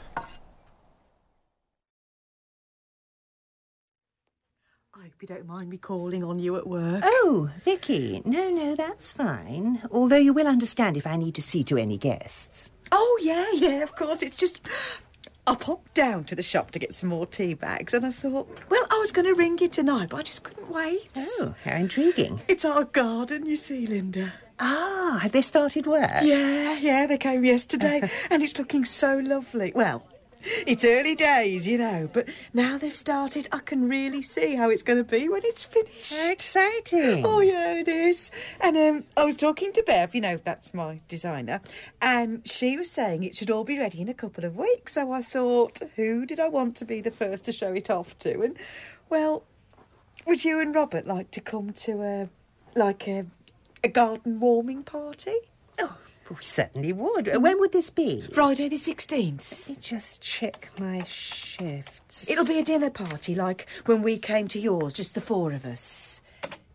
[SPEAKER 13] I hope you don't mind me calling on you at work.
[SPEAKER 15] Oh, Vicky. No, no, that's fine. Although you will understand if I need to see to any guests.
[SPEAKER 13] Oh, yeah, yeah, of course. It's just... I popped down to the shop to get some more tea bags and I thought, well, I was going to ring you tonight, but I just couldn't wait.
[SPEAKER 15] Oh, how intriguing.
[SPEAKER 13] It's our garden, you see, Linda.
[SPEAKER 15] Ah, have they started work?
[SPEAKER 13] Yeah, yeah, they came yesterday and it's looking so lovely. Well, it's early days, you know, but now they've started, I can really see how it's going to be when it's finished.
[SPEAKER 15] How exciting.
[SPEAKER 13] Oh, yeah, it is. And um, I was talking to Bev, you know, that's my designer, and she was saying it should all be ready in a couple of weeks. So I thought, who did I want to be the first to show it off to? And, well, would you and Robert like to come to a, like a, a garden warming party?
[SPEAKER 15] Oh, we certainly would. When would this be?
[SPEAKER 13] Friday the sixteenth.
[SPEAKER 15] Let me just check my shifts.
[SPEAKER 13] It'll be a dinner party, like when we came to yours, just the four of us.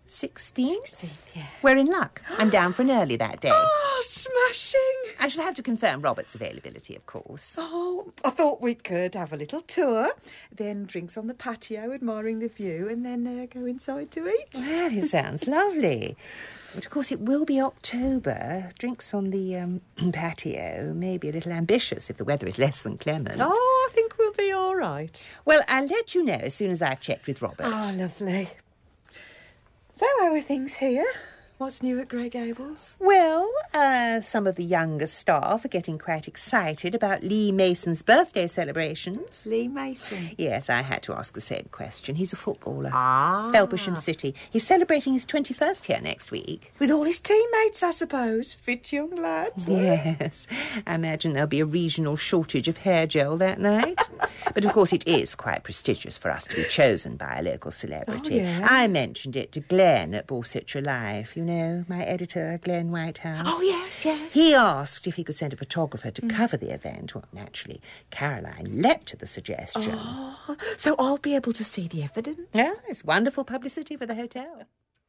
[SPEAKER 15] Sixteenth?
[SPEAKER 13] Sixteenth, yeah.
[SPEAKER 15] We're in luck. I'm down for an early that day.
[SPEAKER 13] Oh, smashing!
[SPEAKER 15] I shall have to confirm Robert's availability, of course.
[SPEAKER 13] Oh, I thought we could have a little tour, then drinks on the patio, admiring the view, and then uh, go inside to eat.
[SPEAKER 15] Well, it sounds lovely. But, of course, it will be October. Drinks on the um, patio may be a little ambitious if the weather is less than clement.
[SPEAKER 13] Oh, I think we'll be all right.
[SPEAKER 15] Well, I'll let you know as soon as I've checked with Robert.
[SPEAKER 13] Oh, lovely. So, how are things here? What's new at Grey Gables?
[SPEAKER 15] Well, uh, some of the younger staff are getting quite excited about Lee Mason's birthday celebrations.
[SPEAKER 13] Lee Mason?
[SPEAKER 15] Yes, I had to ask the same question. He's a footballer.
[SPEAKER 13] Ah.
[SPEAKER 15] Felpersham City. He's celebrating his twenty-first here next week.
[SPEAKER 13] With all his teammates, I suppose. Fit young lads.
[SPEAKER 15] Yes. I imagine there'll be a regional shortage of hair gel that night. But, of course, it is quite prestigious for us to be chosen by a local celebrity.
[SPEAKER 13] Oh, yeah?
[SPEAKER 15] I mentioned it to Glenn at Borsetshire Live. You know, my editor, Glenn Whitehouse.
[SPEAKER 13] Oh, yes, yes.
[SPEAKER 15] He asked if he could send a photographer to mm. cover the event. Well, naturally, Caroline leapt to the suggestion.
[SPEAKER 13] Oh, so I'll be able to see the evidence?
[SPEAKER 15] Yeah, it's wonderful publicity for the hotel.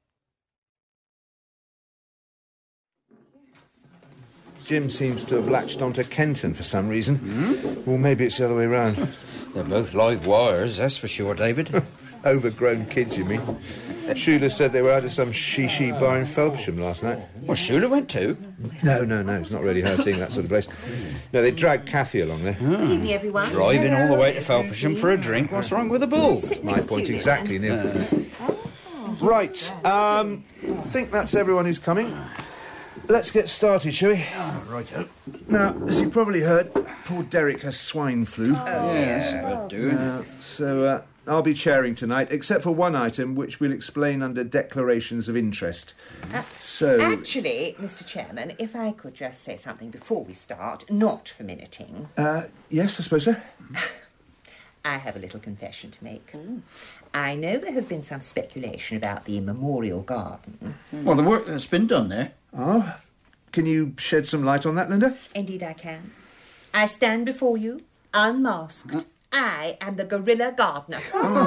[SPEAKER 3] Jim seems to have latched onto Kenton for some reason. Hmm? Or maybe it's the other way round.
[SPEAKER 16] They're both live wires, that's for sure, David.
[SPEAKER 3] Overgrown kids, you mean? Shula said they were out of some shishi bar in Felpersham last night.
[SPEAKER 16] Well, Shula went too.
[SPEAKER 3] No, no, no, it's not really her thing, that sort of place. No, they dragged Kathy along there.
[SPEAKER 15] Oh. Good evening, everyone.
[SPEAKER 16] Driving all the way to Felpersham for a drink. What's wrong with the bull?
[SPEAKER 3] That's my point exactly, Neil. Uh, right, um, I think that's everyone who's coming. Let's get started, shall we?
[SPEAKER 16] Oh, righto.
[SPEAKER 3] Now, as you probably heard, poor Derek has swine flu.
[SPEAKER 16] Oh, yes, bad doing.
[SPEAKER 3] Uh, so, uh, I'll be chairing tonight, except for one item which we'll explain under declarations of interest.
[SPEAKER 15] Uh,
[SPEAKER 3] so...
[SPEAKER 15] Actually, Mister Chairman, if I could just say something before we start, not for minuting.
[SPEAKER 3] Uh, yes, I suppose so.
[SPEAKER 15] I have a little confession to make. Mm. I know there has been some speculation about the memorial garden.
[SPEAKER 16] Well, the work that's been done there.
[SPEAKER 3] Oh, can you shed some light on that, Linda?
[SPEAKER 15] Indeed I can. I stand before you, unmasked. Huh? I am the gorilla gardener.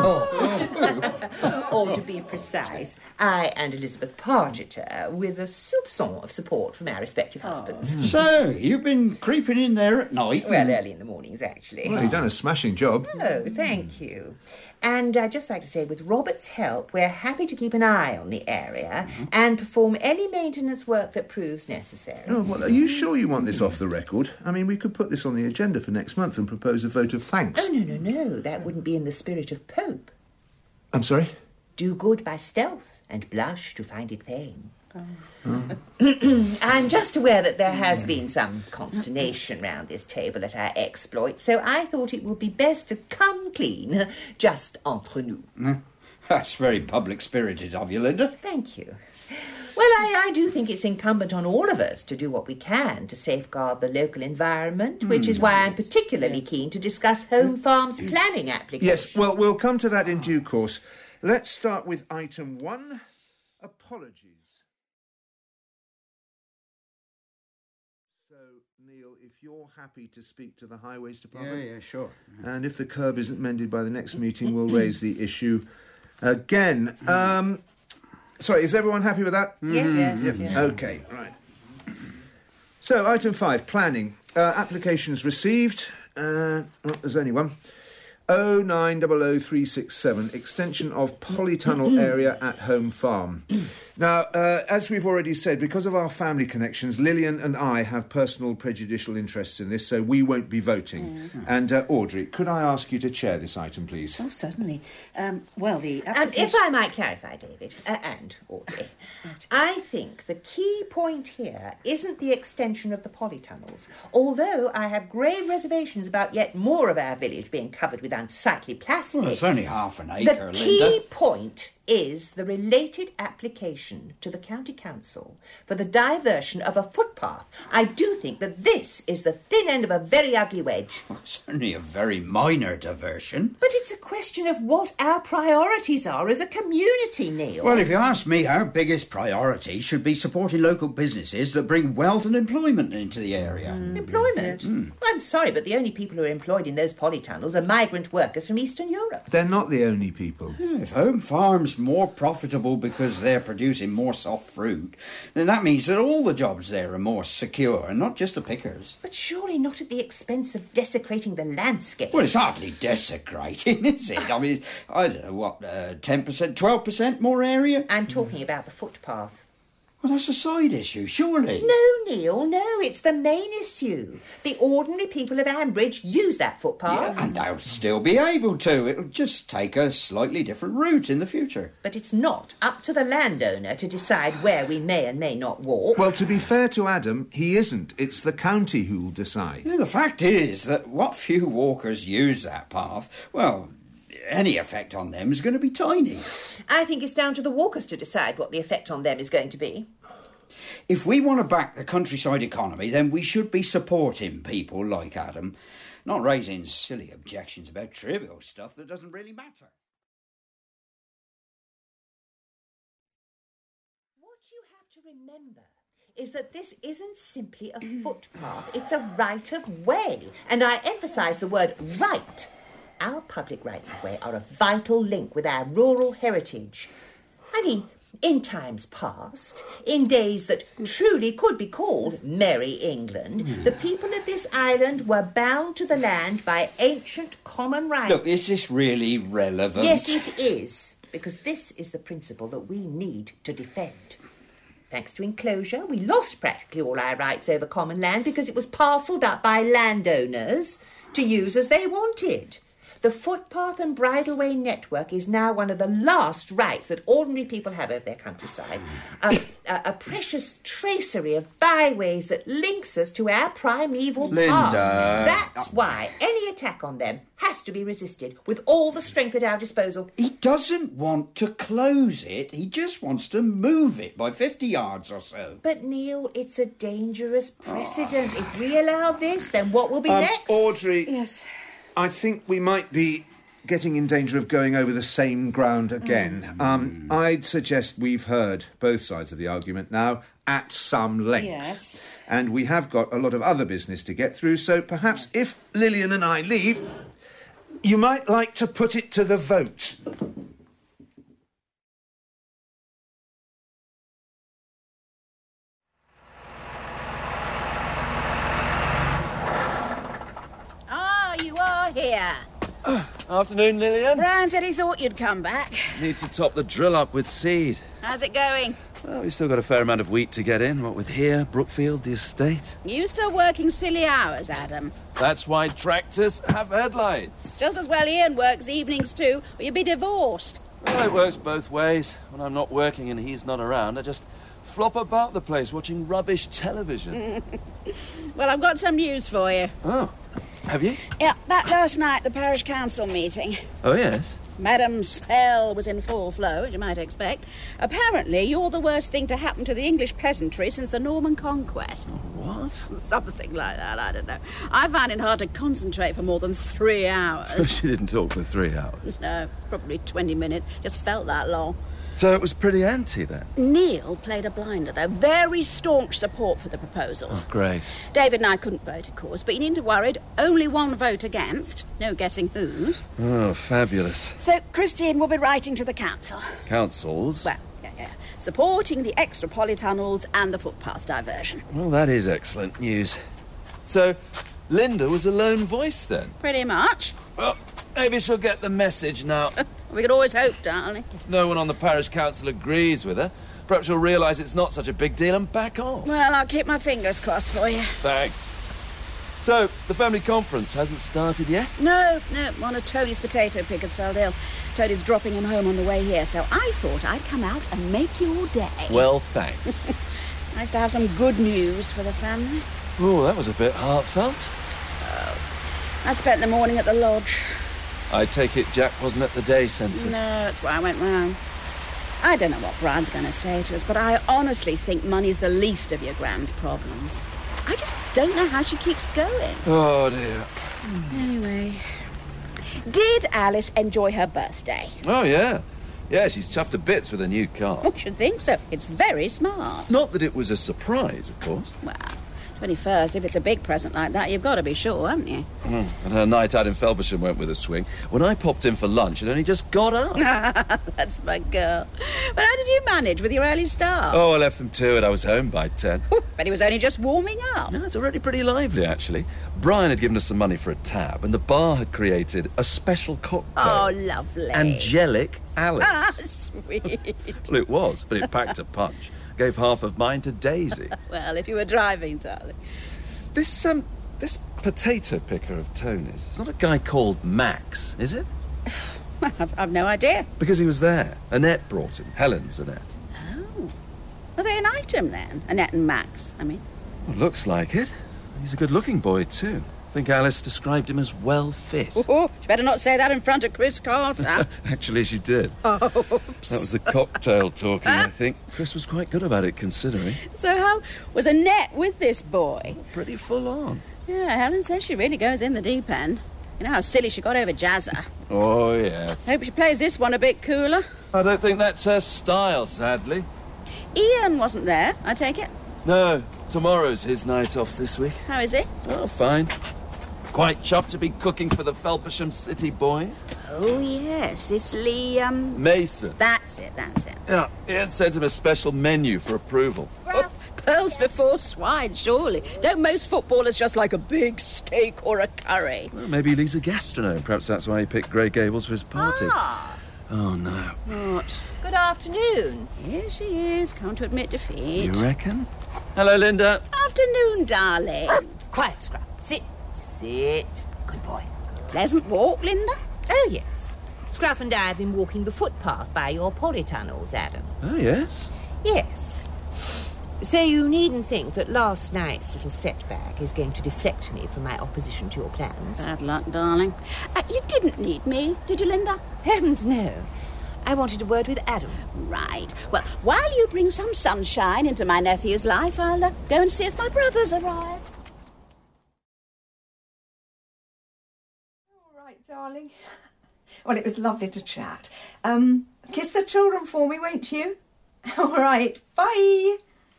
[SPEAKER 15] Oh. Or to be precise, I and Elizabeth Pargeter, with a soupçon of support from our respective husbands.
[SPEAKER 16] Oh. So, you've been creeping in there at night?
[SPEAKER 15] Well, early in the mornings, actually.
[SPEAKER 3] Well, you've done a smashing job.
[SPEAKER 15] Oh, thank you. And I'd just like to say, with Robert's help, we're happy to keep an eye on the area mm-hmm. and perform any maintenance work that proves necessary.
[SPEAKER 3] Oh, well, are you sure you want this off the record? I mean, we could put this on the agenda for next month and propose a vote of thanks.
[SPEAKER 15] Oh, no, no, no. That wouldn't be in the spirit of Pope.
[SPEAKER 3] I'm sorry?
[SPEAKER 15] Do good by stealth and blush to find it fame.
[SPEAKER 3] Oh.
[SPEAKER 15] I'm just aware that there has been some consternation round this table at our exploits, so I thought it would be best to come clean, just entre nous.
[SPEAKER 16] That's very public-spirited of you, Linda.
[SPEAKER 15] Thank you. Well, I, I do think it's incumbent on all of us to do what we can to safeguard the local environment, which mm, is why I'm particularly yes. keen to discuss Home Farm's planning application.
[SPEAKER 3] Yes, well, we'll come to that in due course. Let's start with item one, apologies. So, Neil, if you're happy to speak to the Highways Department...
[SPEAKER 16] Yeah, yeah, sure.
[SPEAKER 3] And if the curb isn't mended by the next meeting, we'll raise the issue again. Um, sorry, is everyone happy with that?
[SPEAKER 15] Yes. Mm-hmm. Yes,
[SPEAKER 3] yes. yes. OK, right. So, item five, planning. Uh, applications received. Uh, well, there's only one. oh nine zero zero three six seven, extension of polytunnel area at Home Farm. Now, uh, as we've already said, because of our family connections, Lillian and I have personal prejudicial interests in this, so we won't be voting. Mm. And, uh, Audrey, could I ask you to chair this item, please?
[SPEAKER 17] Oh, certainly. Um, well, the
[SPEAKER 15] application... Um, if I might clarify, David, uh, and Audrey, right. I think the key point here isn't the extension of the polytunnels, although I have grave reservations about yet more of our village being covered with unsightly plastic.
[SPEAKER 16] Well, it's only half an acre,
[SPEAKER 15] The key
[SPEAKER 16] Linda.
[SPEAKER 15] point is the related application petition to the county council for the diversion of a footpath, I do think that this is the thin end of a very ugly wedge.
[SPEAKER 16] Well, certainly a very minor diversion.
[SPEAKER 15] But it's a question of what our priorities are as a community, Neil.
[SPEAKER 16] Well, if you ask me, our biggest priority should be supporting local businesses that bring wealth and employment into the area.
[SPEAKER 15] Mm. Employment? Mm. Well, I'm sorry, but the only people who are employed in those polytunnels are migrant workers from Eastern Europe.
[SPEAKER 3] They're not the only people.
[SPEAKER 16] Yeah, if Home Farm's more profitable because they're producing more soft fruit, then that means that all the jobs there are more secure, and not just the pickers.
[SPEAKER 15] But surely not at the expense of desecrating the landscape.
[SPEAKER 16] Well, it's hardly desecrating, is it? I mean, I don't know, what, uh, ten percent, twelve percent more area?
[SPEAKER 15] I'm talking about the footpath.
[SPEAKER 16] Well, that's a side issue, surely.
[SPEAKER 15] No, Neil, no, it's the main issue. The ordinary people of Ambridge use that footpath.
[SPEAKER 16] Yeah, and they'll still be able to. It'll just take a slightly different route in the future.
[SPEAKER 15] But it's not up to the landowner to decide where we may and may not walk.
[SPEAKER 3] Well, to be fair to Adam, he isn't. It's the county who'll decide.
[SPEAKER 16] Yeah, the fact is that what few walkers use that path, well, any effect on them is going to be tiny.
[SPEAKER 15] I think it's down to the walkers to decide what the effect on them is going to be.
[SPEAKER 16] If we want to back the countryside economy, then we should be supporting people like Adam, not raising silly objections about trivial stuff that doesn't really matter.
[SPEAKER 15] What you have to remember is that this isn't simply a footpath, it's a right of way. And I emphasise the word right. Our public rights of way are a vital link with our rural heritage. I mean, in times past, in days that truly could be called Merry England, the people of this island were bound to the land by ancient common rights.
[SPEAKER 16] Look, is this really relevant?
[SPEAKER 15] Yes, it is, because this is the principle that we need to defend. Thanks to enclosure, we lost practically all our rights over common land because it was parcelled up by landowners to use as they wanted. The footpath and bridleway network is now one of the last rights that ordinary people have over their countryside. A, a, a precious tracery of byways that links us to our primeval
[SPEAKER 16] Linda.
[SPEAKER 15] past. That's why any attack on them has to be resisted with all the strength at our disposal.
[SPEAKER 16] He doesn't want to close it. He just wants to move it by fifty yards or so.
[SPEAKER 15] But, Neil, it's a dangerous precedent. If we allow this, then what will be
[SPEAKER 3] um,
[SPEAKER 15] next?
[SPEAKER 3] Audrey.
[SPEAKER 15] Yes.
[SPEAKER 3] I think we might be getting in danger of going over the same ground again. Mm. Um, I'd suggest we've heard both sides of the argument now at some length.
[SPEAKER 15] Yes.
[SPEAKER 3] And we have got a lot of other business to get through, so perhaps if Lillian and I leave, you might like to put it to the vote.
[SPEAKER 18] Here.
[SPEAKER 19] Afternoon, Lillian.
[SPEAKER 18] Brian said he thought you'd come back.
[SPEAKER 19] Need to top the drill up with seed.
[SPEAKER 18] How's it going?
[SPEAKER 19] Well, we've still got a fair amount of wheat to get in, what with here, Brookfield, the estate.
[SPEAKER 18] You still working silly hours, Adam?
[SPEAKER 19] That's why tractors have headlights.
[SPEAKER 18] Just as well Ian works evenings too, or you'd be divorced.
[SPEAKER 19] Well, it works both ways. When I'm not working and he's not around, I just flop about the place watching rubbish television.
[SPEAKER 18] Well, I've got some news for you.
[SPEAKER 19] Oh. Have you?
[SPEAKER 18] Yeah, back last night at the parish council meeting.
[SPEAKER 19] Oh, yes?
[SPEAKER 18] Madam's hell was in full flow, as you might expect. Apparently, you're the worst thing to happen to the English peasantry since the Norman Conquest.
[SPEAKER 19] What?
[SPEAKER 18] Something like that, I don't know. I found it hard to concentrate for more than three hours.
[SPEAKER 19] She didn't talk for three hours.
[SPEAKER 18] No, probably twenty minutes. Just felt that long.
[SPEAKER 19] So it was pretty empty then?
[SPEAKER 18] Neil played a blinder, though. Very staunch support for the proposals.
[SPEAKER 19] Oh, great.
[SPEAKER 18] David and I couldn't vote, of course, but you needn't worry. Only one vote against. No guessing whose.
[SPEAKER 19] Oh, fabulous.
[SPEAKER 18] So Christine will be writing to the council.
[SPEAKER 19] Councils?
[SPEAKER 18] Well, yeah, yeah. Supporting the extra polytunnels and the footpath diversion.
[SPEAKER 19] Well, that is excellent news. So, Linda was a lone voice then?
[SPEAKER 18] Pretty much.
[SPEAKER 19] Well, maybe she'll get the message now.
[SPEAKER 18] We could always hope, darling.
[SPEAKER 19] If no one on the parish council agrees with her, perhaps she'll realise it's not such a big deal and back off.
[SPEAKER 18] Well, I'll keep my fingers crossed for you.
[SPEAKER 19] Thanks. So, the family conference hasn't started yet?
[SPEAKER 18] No, no, one of Tony's potato pickers fell ill. Tony's dropping him home on the way here, so I thought I'd come out and make your day.
[SPEAKER 19] Well, thanks.
[SPEAKER 18] Nice to have some good news for the family.
[SPEAKER 19] Oh, that was a bit heartfelt.
[SPEAKER 18] Oh, I spent the morning at the lodge.
[SPEAKER 19] I take it Jack wasn't at the day centre?
[SPEAKER 18] No, that's why I went round. I don't know what Brian's going to say to us, but I honestly think money's the least of your Gran's problems. I just don't know how she keeps going.
[SPEAKER 19] Oh, dear.
[SPEAKER 18] Anyway, did Alice enjoy her birthday?
[SPEAKER 19] Oh, yeah. Yeah, she's chuffed to bits with a new car.
[SPEAKER 18] I should think so. It's very smart.
[SPEAKER 19] Not that it was a surprise, of course.
[SPEAKER 18] Well, twenty-first, if it's a big present like that, you've got to be sure, haven't you?
[SPEAKER 19] Mm. And her night out in Felpersham went with a swing. When I popped in for lunch, it only just got up.
[SPEAKER 18] That's my girl. But how did you manage with your early start?
[SPEAKER 19] Oh, I left them to it. I was home by ten.
[SPEAKER 18] But he was only just warming up.
[SPEAKER 19] No, it's already pretty lively, actually. Brian had given us some money for a tab, and the bar had created a special cocktail.
[SPEAKER 18] Oh, lovely.
[SPEAKER 19] Angelic Alice.
[SPEAKER 18] Ah, sweet.
[SPEAKER 19] Well, it was, but it packed a punch. Gave half of mine to Daisy.
[SPEAKER 18] Well, if you were driving, darling.
[SPEAKER 19] This, um, this potato picker of Tony's, it's not a guy called Max, is it?
[SPEAKER 18] Well, I've, I've no idea.
[SPEAKER 19] Because he was there. Annette brought him. Helen's Annette.
[SPEAKER 18] Oh. Are they an item, then? Annette and Max, I mean.
[SPEAKER 19] Well, looks like it. He's a good-looking boy, too. I think Alice described him as well-fit.
[SPEAKER 18] Oh, she better not say that in front of Chris Carter.
[SPEAKER 19] Actually, she did.
[SPEAKER 18] Oh,
[SPEAKER 19] that was the cocktail talking, I think. Chris was quite good about it, considering.
[SPEAKER 18] So how was Annette with this boy?
[SPEAKER 19] Pretty full on.
[SPEAKER 18] Yeah, Helen says she really goes in the deep end. You know how silly she got over Jazza.
[SPEAKER 19] Oh, yes.
[SPEAKER 18] Hope she plays this one a bit cooler.
[SPEAKER 19] I don't think that's her style, sadly.
[SPEAKER 18] Ian wasn't there, I take it?
[SPEAKER 19] No, tomorrow's his night off this week.
[SPEAKER 18] How is he?
[SPEAKER 19] Oh, fine. Quite chuffed to be cooking for the Felpersham City boys.
[SPEAKER 18] Oh, yes, this Lee, um...
[SPEAKER 19] Mason.
[SPEAKER 18] That's it, that's it.
[SPEAKER 19] Yeah, Ian sent him a special menu for approval.
[SPEAKER 18] Oh, pearls before swine, surely. Don't most footballers just like a big steak or a curry?
[SPEAKER 19] Well, maybe Lee's a gastronome. Perhaps that's why he picked Grey Gables for his party.
[SPEAKER 15] Ah.
[SPEAKER 19] Oh, no.
[SPEAKER 18] What?
[SPEAKER 15] Good afternoon.
[SPEAKER 18] Here she is, come to admit defeat.
[SPEAKER 19] You reckon? Hello, Linda.
[SPEAKER 18] Afternoon, darling.
[SPEAKER 15] Quiet, Scrap. Sit. Sit. Good boy.
[SPEAKER 18] Pleasant walk, Linda?
[SPEAKER 15] Oh, yes. Scruff and I have been walking the footpath by your polytunnels, Adam.
[SPEAKER 19] Oh, yes?
[SPEAKER 15] Yes. So you needn't think that last night's little setback is going to deflect me from my opposition to your plans.
[SPEAKER 18] Bad luck, darling. Uh, you didn't need me, did you, Linda?
[SPEAKER 15] Heavens, no. I wanted a word with Adam.
[SPEAKER 18] Right. Well, while you bring some sunshine into my nephew's life, I'll uh, go and see if my brother's arrived.
[SPEAKER 20] All right, darling. Well, it was lovely to chat. Um, kiss the children for me, won't you? All right, bye.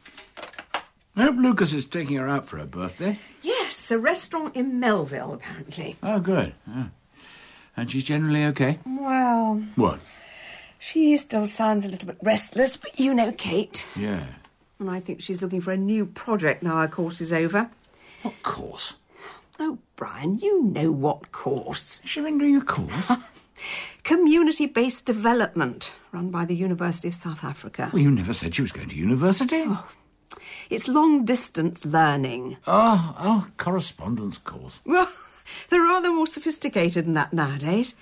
[SPEAKER 10] I hope Lucas is taking her out for her birthday.
[SPEAKER 20] Yes, a restaurant in Melville, apparently.
[SPEAKER 10] Oh, good. Yeah. And she's generally okay?
[SPEAKER 20] Well...
[SPEAKER 10] What?
[SPEAKER 20] She still sounds a little bit restless, but you know Kate.
[SPEAKER 10] Yeah.
[SPEAKER 20] And I think she's looking for a new project now our course is over.
[SPEAKER 10] What course?
[SPEAKER 20] Oh, Brian, you know what course.
[SPEAKER 10] Has she been doing a course?
[SPEAKER 20] Community-based development, run by the University of South Africa.
[SPEAKER 10] Well, you never said she was going to university.
[SPEAKER 20] Oh, it's long-distance learning.
[SPEAKER 10] Oh, oh, correspondence course.
[SPEAKER 20] Well, they're rather more sophisticated than that nowadays.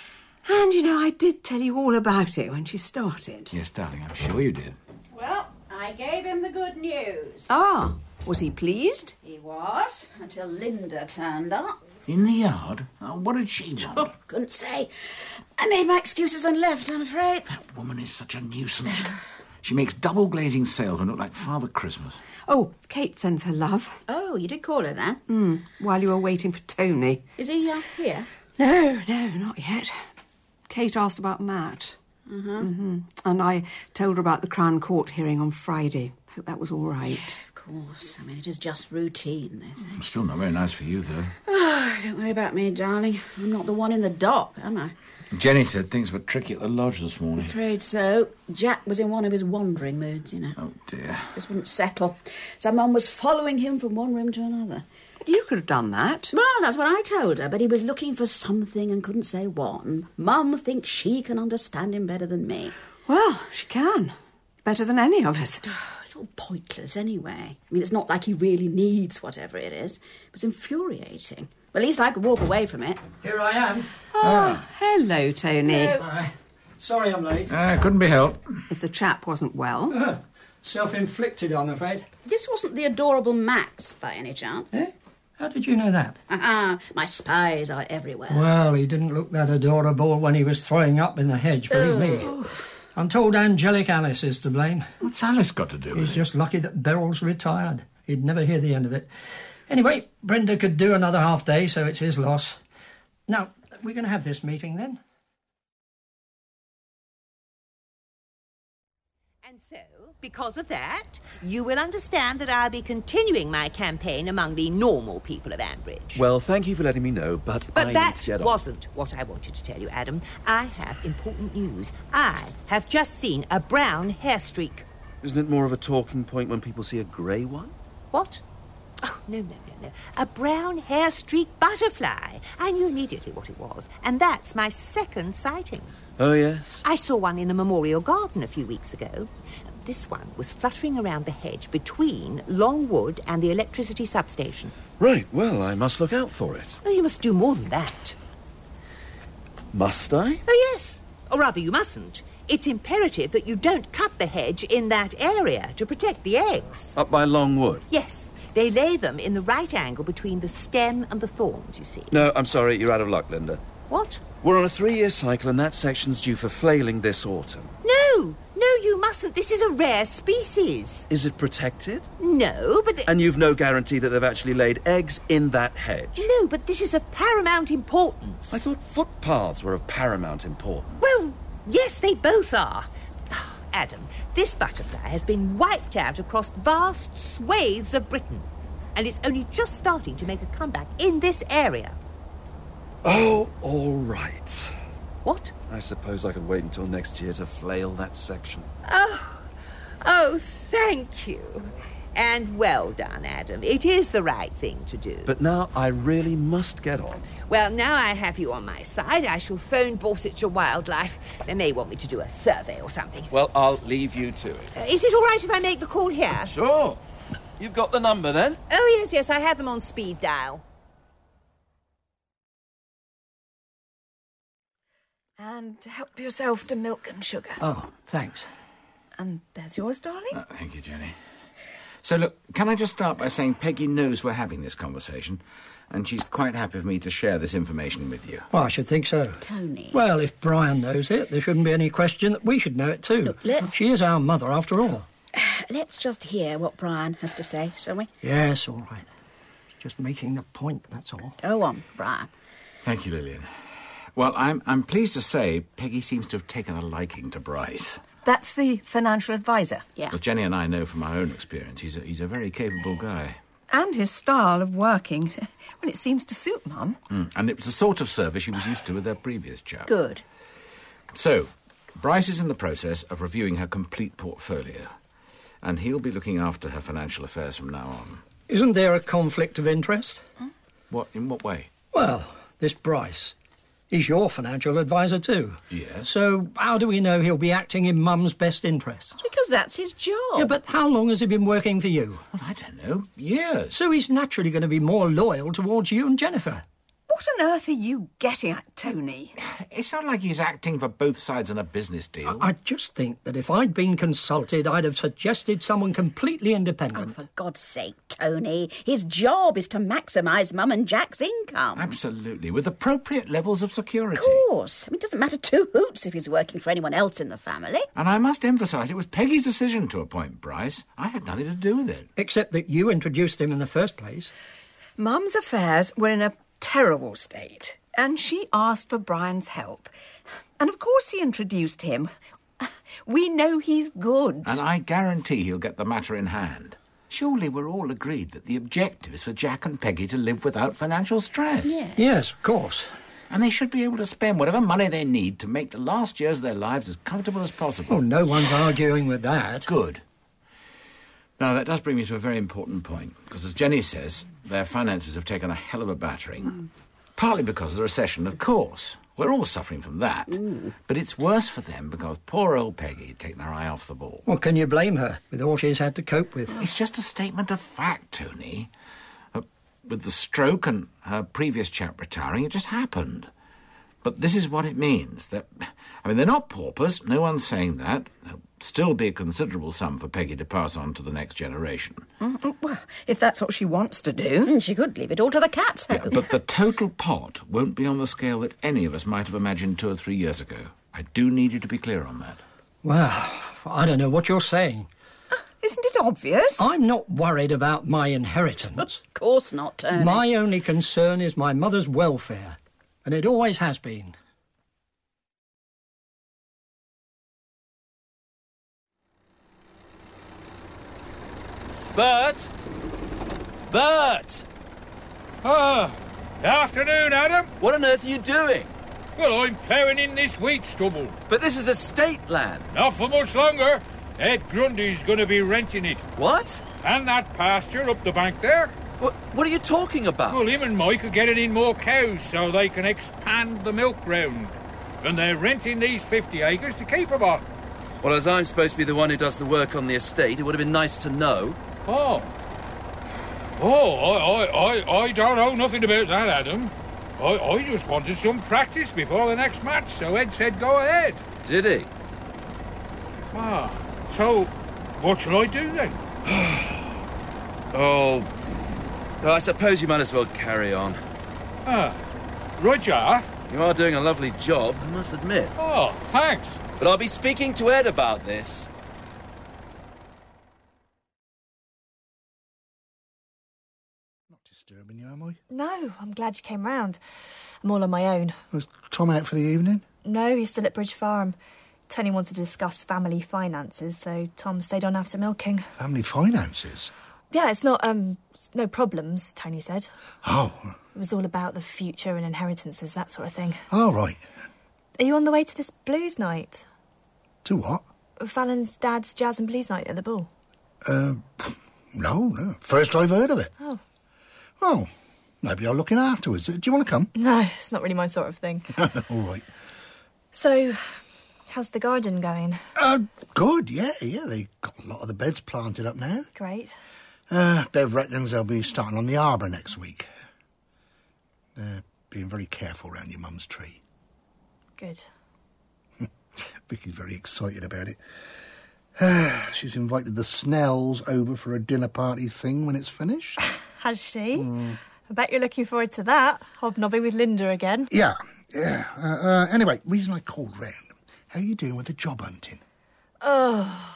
[SPEAKER 20] And, you know, I did tell you all about it when she started.
[SPEAKER 10] Yes, darling, I'm sure you did.
[SPEAKER 18] Well, I gave him the good news.
[SPEAKER 20] Ah, was he pleased?
[SPEAKER 18] He was, until Linda turned up.
[SPEAKER 10] In the yard? Oh, what did she want?
[SPEAKER 18] Oh, couldn't say. I made my excuses and left, I'm afraid.
[SPEAKER 10] That woman is such a nuisance. She makes double glazing sails and look like Father Christmas.
[SPEAKER 20] Oh, Kate sends her love.
[SPEAKER 18] Oh, you did call her then?
[SPEAKER 20] Hmm, while you were waiting for Tony.
[SPEAKER 18] Is he uh, here?
[SPEAKER 20] No, no, not yet. Kate asked about Matt.
[SPEAKER 18] Uh-huh.
[SPEAKER 20] Mm-hmm. And I told her about the Crown Court hearing on Friday. Hope that was all right.
[SPEAKER 18] Of course. I mean, it is just routine, they say.
[SPEAKER 10] Still not very nice for you, though.
[SPEAKER 18] Oh, don't worry about me, darling. I'm not the one in the dock, am I?
[SPEAKER 10] Jenny said things were tricky at the lodge this morning.
[SPEAKER 18] Afraid so. Jack was in one of his wandering moods, you know.
[SPEAKER 10] Oh, dear.
[SPEAKER 18] Just wouldn't settle. So Mum was following him from one room to another.
[SPEAKER 20] You could have done that.
[SPEAKER 18] Well, that's what I told her, but he was looking for something and couldn't say what. And Mum thinks she can understand him better than me.
[SPEAKER 20] Well, she can. Better than any of us.
[SPEAKER 18] It's all pointless anyway. I mean, it's not like he really needs whatever it is. It was infuriating. Well, at least I could walk away from it.
[SPEAKER 9] Here I am.
[SPEAKER 20] Oh, ah. Hello, Tony.
[SPEAKER 9] Hello. Uh, sorry I'm late.
[SPEAKER 10] Uh, couldn't be helped.
[SPEAKER 20] If the chap wasn't well.
[SPEAKER 9] Uh, self-inflicted, I'm afraid.
[SPEAKER 18] This wasn't the adorable Max, by any chance.
[SPEAKER 9] Eh? How did you know that?
[SPEAKER 18] Ah, my spies are everywhere.
[SPEAKER 9] Well, he didn't look that adorable when he was throwing up in the hedge, believe me.
[SPEAKER 21] I'm told Angelic Alice is to blame.
[SPEAKER 8] What's Alice got to do with
[SPEAKER 21] He's
[SPEAKER 8] it?
[SPEAKER 21] just lucky that Beryl's retired. He'd never hear the end of it. Anyway, Brenda could do another half day, so it's his loss. Now, we're going to have this meeting then.
[SPEAKER 22] And so, because of that, you will understand that I'll be continuing my campaign among the normal people of Ambridge.
[SPEAKER 19] Well, thank you for letting me know, but,
[SPEAKER 22] But
[SPEAKER 19] I
[SPEAKER 22] that
[SPEAKER 19] need to get on.
[SPEAKER 22] wasn't what I wanted to tell you, Adam. I have important news. I have just seen a brown hair streak.
[SPEAKER 19] Isn't it more of a talking point when people see a grey one?
[SPEAKER 22] What? Oh, no, no, no, no. A brown hair streak butterfly. I knew immediately what it was. And that's my second sighting.
[SPEAKER 19] Oh, yes?
[SPEAKER 22] I saw one in the Memorial Garden a few weeks ago. This one was fluttering around the hedge between Longwood and the electricity substation.
[SPEAKER 19] Right, well, I must look out for it.
[SPEAKER 22] Oh, you must do more than that.
[SPEAKER 19] Must I?
[SPEAKER 22] Oh, yes. Or rather, you mustn't. It's imperative that you don't cut the hedge in that area to protect the eggs.
[SPEAKER 19] Up by Longwood?
[SPEAKER 22] Yes. They lay them in the right angle between the stem and the thorns, you see.
[SPEAKER 19] No, I'm sorry, you're out of luck, Linda.
[SPEAKER 22] What?
[SPEAKER 19] We're on a three-year cycle and that section's due for flailing this autumn.
[SPEAKER 22] No! No, you mustn't. This is a rare species.
[SPEAKER 19] Is it protected?
[SPEAKER 22] No, but... The...
[SPEAKER 19] And you've no guarantee that they've actually laid eggs in that hedge?
[SPEAKER 22] No, but this is of paramount importance.
[SPEAKER 19] I thought footpaths were of paramount importance.
[SPEAKER 22] Well, yes, they both are. Oh, Adam, this butterfly has been wiped out across vast swathes of Britain, and it's only just starting to make a comeback in this area.
[SPEAKER 19] Oh, all right.
[SPEAKER 22] What?
[SPEAKER 19] I suppose I could wait until next year to flail that section.
[SPEAKER 22] Oh, oh, thank you. And well done, Adam. It is the right thing to do.
[SPEAKER 19] But now I really must get on.
[SPEAKER 22] Well, now I have you on my side, I shall phone Borsetshire Wildlife. They may want me to do a survey or something.
[SPEAKER 19] Well, I'll leave you to it.
[SPEAKER 22] Uh, is it all right if I make the call here?
[SPEAKER 19] Sure. You've got the number, then?
[SPEAKER 22] Oh, yes, yes, I have them on speed dial.
[SPEAKER 20] And help yourself to milk and sugar.
[SPEAKER 21] Oh, thanks.
[SPEAKER 20] And there's yours, darling.
[SPEAKER 8] Oh, thank you, Jenny. So, look, can I just start by saying Peggy knows we're having this conversation, and she's quite happy for me to share this information with you.
[SPEAKER 21] Well, I should think so.
[SPEAKER 18] Tony.
[SPEAKER 21] Well, if Brian knows it, there shouldn't be any question that we should know it too.
[SPEAKER 18] Look, let's-
[SPEAKER 21] She is our mother, after all.
[SPEAKER 18] Let's just hear what Brian has to say, shall we?
[SPEAKER 21] Yes, all right. Just making the point, that's all.
[SPEAKER 18] Go on, Brian.
[SPEAKER 8] Thank you, Lillian. Well, I'm, I'm pleased to say Peggy seems to have taken a liking to Bryce.
[SPEAKER 20] That's the financial advisor.
[SPEAKER 18] Yeah.
[SPEAKER 8] As Jenny and I know from our own experience, he's a, he's a very capable guy.
[SPEAKER 20] And his style of working. Well, it seems to suit Mum.
[SPEAKER 8] Mm. And it was the sort of service she was used to with her previous chap.
[SPEAKER 18] Good.
[SPEAKER 8] So, Bryce is in the process of reviewing her complete portfolio, and he'll be looking after her financial affairs from now on.
[SPEAKER 21] Isn't there a conflict of interest?
[SPEAKER 8] What? In what way?
[SPEAKER 21] Well, this Bryce. He's your financial advisor too.
[SPEAKER 8] Yes.
[SPEAKER 21] So how do we know he'll be acting in Mum's best interests?
[SPEAKER 18] Because that's his job.
[SPEAKER 21] Yeah, but how long has he been working for you?
[SPEAKER 8] Well, I don't know. Years.
[SPEAKER 21] So he's naturally going to be more loyal towards you and Jennifer.
[SPEAKER 20] What on earth are you getting at, Tony?
[SPEAKER 8] It's not like he's acting for both sides in a business deal.
[SPEAKER 21] I, I just think that if I'd been consulted, I'd have suggested someone completely independent.
[SPEAKER 18] Oh, for God's sake, Tony. His job is to maximise Mum and Jack's income.
[SPEAKER 8] Absolutely, with appropriate levels of security.
[SPEAKER 18] Of course. I mean, it doesn't matter two hoots if he's working for anyone else in the family.
[SPEAKER 8] And I must emphasise, it was Peggy's decision to appoint Bryce. I had nothing to do with it.
[SPEAKER 21] Except that you introduced him in the first place.
[SPEAKER 20] Mum's affairs were in a terrible state, and she asked for Brian's help. And of course he introduced him. We know he's good.
[SPEAKER 8] And I guarantee he'll get the matter in hand. Surely we're all agreed that the objective is for Jack and Peggy to live without financial stress.
[SPEAKER 18] Yes.
[SPEAKER 21] Yes, of course.
[SPEAKER 8] And they should be able to spend whatever money they need to make the last years of their lives as comfortable as possible.
[SPEAKER 21] Oh, no one's arguing with that.
[SPEAKER 8] Good. Now, that does bring me to a very important point, because as Jenny says, their finances have taken a hell of a battering. Mm. Partly because of the recession, of course. We're all suffering from that. Mm. But it's worse for them because poor old Peggy had taken her eye off the ball.
[SPEAKER 21] Well, can you blame her with all she's had to cope with?
[SPEAKER 8] It's just a statement of fact, Tony. Uh, with the stroke and her previous chap retiring, it just happened. But this is what it means. That, I mean, they're not paupers, no one's saying that. There'll still be a considerable sum for Peggy to pass on to the next generation.
[SPEAKER 20] Mm, well, if that's what she wants to do.
[SPEAKER 18] Mm, she could leave it all to the cats, though.
[SPEAKER 8] Yeah, but the total pot won't be on the scale that any of us might have imagined two or three years ago. I do need you to be clear on that.
[SPEAKER 21] Well, I don't know what you're saying.
[SPEAKER 20] Isn't it obvious?
[SPEAKER 21] I'm not worried about my inheritance.
[SPEAKER 18] Of course not, Tony.
[SPEAKER 21] My only concern is my mother's welfare, and it always has been.
[SPEAKER 19] Bert! Bert!
[SPEAKER 14] Ah, afternoon, Adam.
[SPEAKER 19] What on earth are you doing?
[SPEAKER 14] Well, I'm ploughing in this wheat stubble.
[SPEAKER 19] But this is estate land.
[SPEAKER 14] Not for much longer. Ed Grundy's going to be renting it.
[SPEAKER 19] What?
[SPEAKER 14] And that pasture up the bank there.
[SPEAKER 19] What, what are you talking about?
[SPEAKER 14] Well, him and Mike are getting in more cows so they can expand the milk ground. And they're renting these fifty acres to keep them on.
[SPEAKER 19] Well, as I'm supposed to be the one who does the work on the estate, it would have been nice to know.
[SPEAKER 14] Oh. Oh, I, I, I, I don't know nothing about that, Adam. I, I just wanted some practice before the next match, so Ed said go ahead.
[SPEAKER 19] Did he?
[SPEAKER 14] Ah, so what shall I do then?
[SPEAKER 19] oh, well, I suppose you might as well carry on.
[SPEAKER 14] Ah, Roger?
[SPEAKER 19] You are doing a lovely job, I must admit.
[SPEAKER 14] Oh, thanks.
[SPEAKER 19] But I'll be speaking to Ed about this.
[SPEAKER 6] Disturbing you, am I?
[SPEAKER 1] No, I'm glad you came round. I'm all on my own.
[SPEAKER 6] Was Tom out for the evening?
[SPEAKER 1] No, he's still at Bridge Farm. Tony wanted to discuss family finances, so Tom stayed on after milking.
[SPEAKER 6] Family finances?
[SPEAKER 1] Yeah, it's not, um, no problems, Tony said.
[SPEAKER 6] Oh.
[SPEAKER 1] It was all about the future and inheritances, that sort of thing.
[SPEAKER 6] Oh, right.
[SPEAKER 1] Are you on the way to this blues night?
[SPEAKER 6] To what?
[SPEAKER 1] Fallon's dad's jazz and blues night at the Bull.
[SPEAKER 6] Uh, no, no. First I've heard of it.
[SPEAKER 1] Oh.
[SPEAKER 6] Well, maybe I'll look in afterwards. Do you want to come?
[SPEAKER 1] No, it's not really my sort of thing.
[SPEAKER 6] All right.
[SPEAKER 1] So, how's the garden going?
[SPEAKER 6] Uh, good, yeah, yeah. They got a lot of the beds planted up now.
[SPEAKER 1] Great.
[SPEAKER 6] Uh, Bev reckons they'll be starting on the arbour next week. They're being very careful round your mum's tree.
[SPEAKER 1] Good.
[SPEAKER 6] Vicky's very excited about it. Uh, she's invited the Snells over for a dinner party thing when it's finished.
[SPEAKER 1] Has she?
[SPEAKER 6] Mm.
[SPEAKER 1] I bet you're looking forward to that. Hobnobbing with Linda again.
[SPEAKER 6] Yeah, yeah. Uh, uh, anyway, reason I called round. How are you doing with the job hunting?
[SPEAKER 1] Oh.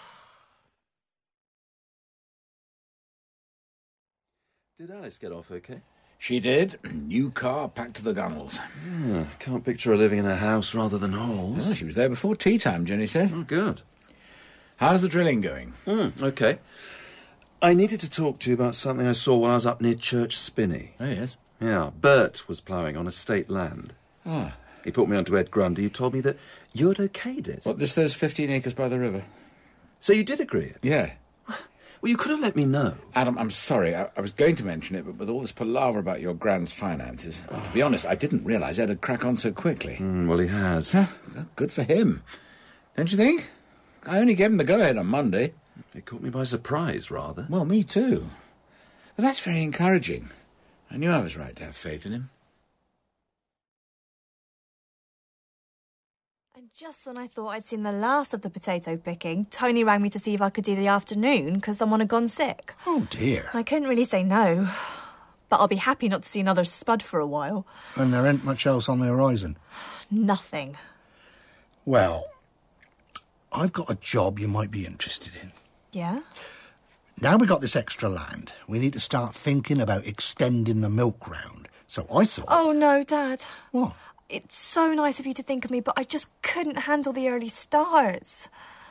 [SPEAKER 19] Did Alice get off okay?
[SPEAKER 8] She did. New car, packed to the gunnels.
[SPEAKER 19] Yeah, can't picture her living in a house rather than halls.
[SPEAKER 8] Oh, she was there before tea time, Jenny said.
[SPEAKER 19] Oh, good.
[SPEAKER 8] How's the drilling going?
[SPEAKER 19] Mm, okay. I needed to talk to you about something I saw when I was up near Church Spinney.
[SPEAKER 8] Oh, yes?
[SPEAKER 19] Yeah, Bert was ploughing on estate land.
[SPEAKER 8] Ah.
[SPEAKER 19] He put me on to Ed Grundy, who told me that you'd okayed it.
[SPEAKER 8] What, this there's fifteen acres by the river?
[SPEAKER 19] So you did agree it?
[SPEAKER 8] Yeah.
[SPEAKER 19] Well, you could have let me know.
[SPEAKER 8] Adam, I'm sorry. I, I was going to mention it, but with all this palaver about your grand's finances, well, to be honest, I didn't realise Ed had crack on so quickly.
[SPEAKER 19] Mm, well, he has.
[SPEAKER 8] Huh? Well, good for him. Don't you think? I only gave him the go-ahead on Monday.
[SPEAKER 19] It caught me by surprise, rather.
[SPEAKER 8] Well, me too. But that's very encouraging. I knew I was right to have faith in him.
[SPEAKER 1] And just when I thought I'd seen the last of the potato picking, Tony rang me to see if I could do the afternoon because someone had gone sick.
[SPEAKER 6] Oh, dear.
[SPEAKER 1] I couldn't really say no. But I'll be happy not to see another spud for a while.
[SPEAKER 6] And there ain't much else on the horizon?
[SPEAKER 1] Nothing.
[SPEAKER 6] Well, I've got a job you might be interested in.
[SPEAKER 1] Yeah?
[SPEAKER 6] Now we got this extra land, we need to start thinking about extending the milk ground. So I thought...
[SPEAKER 1] Oh, no, Dad.
[SPEAKER 6] What?
[SPEAKER 1] It's so nice of you to think of me, but I just couldn't handle the early starts.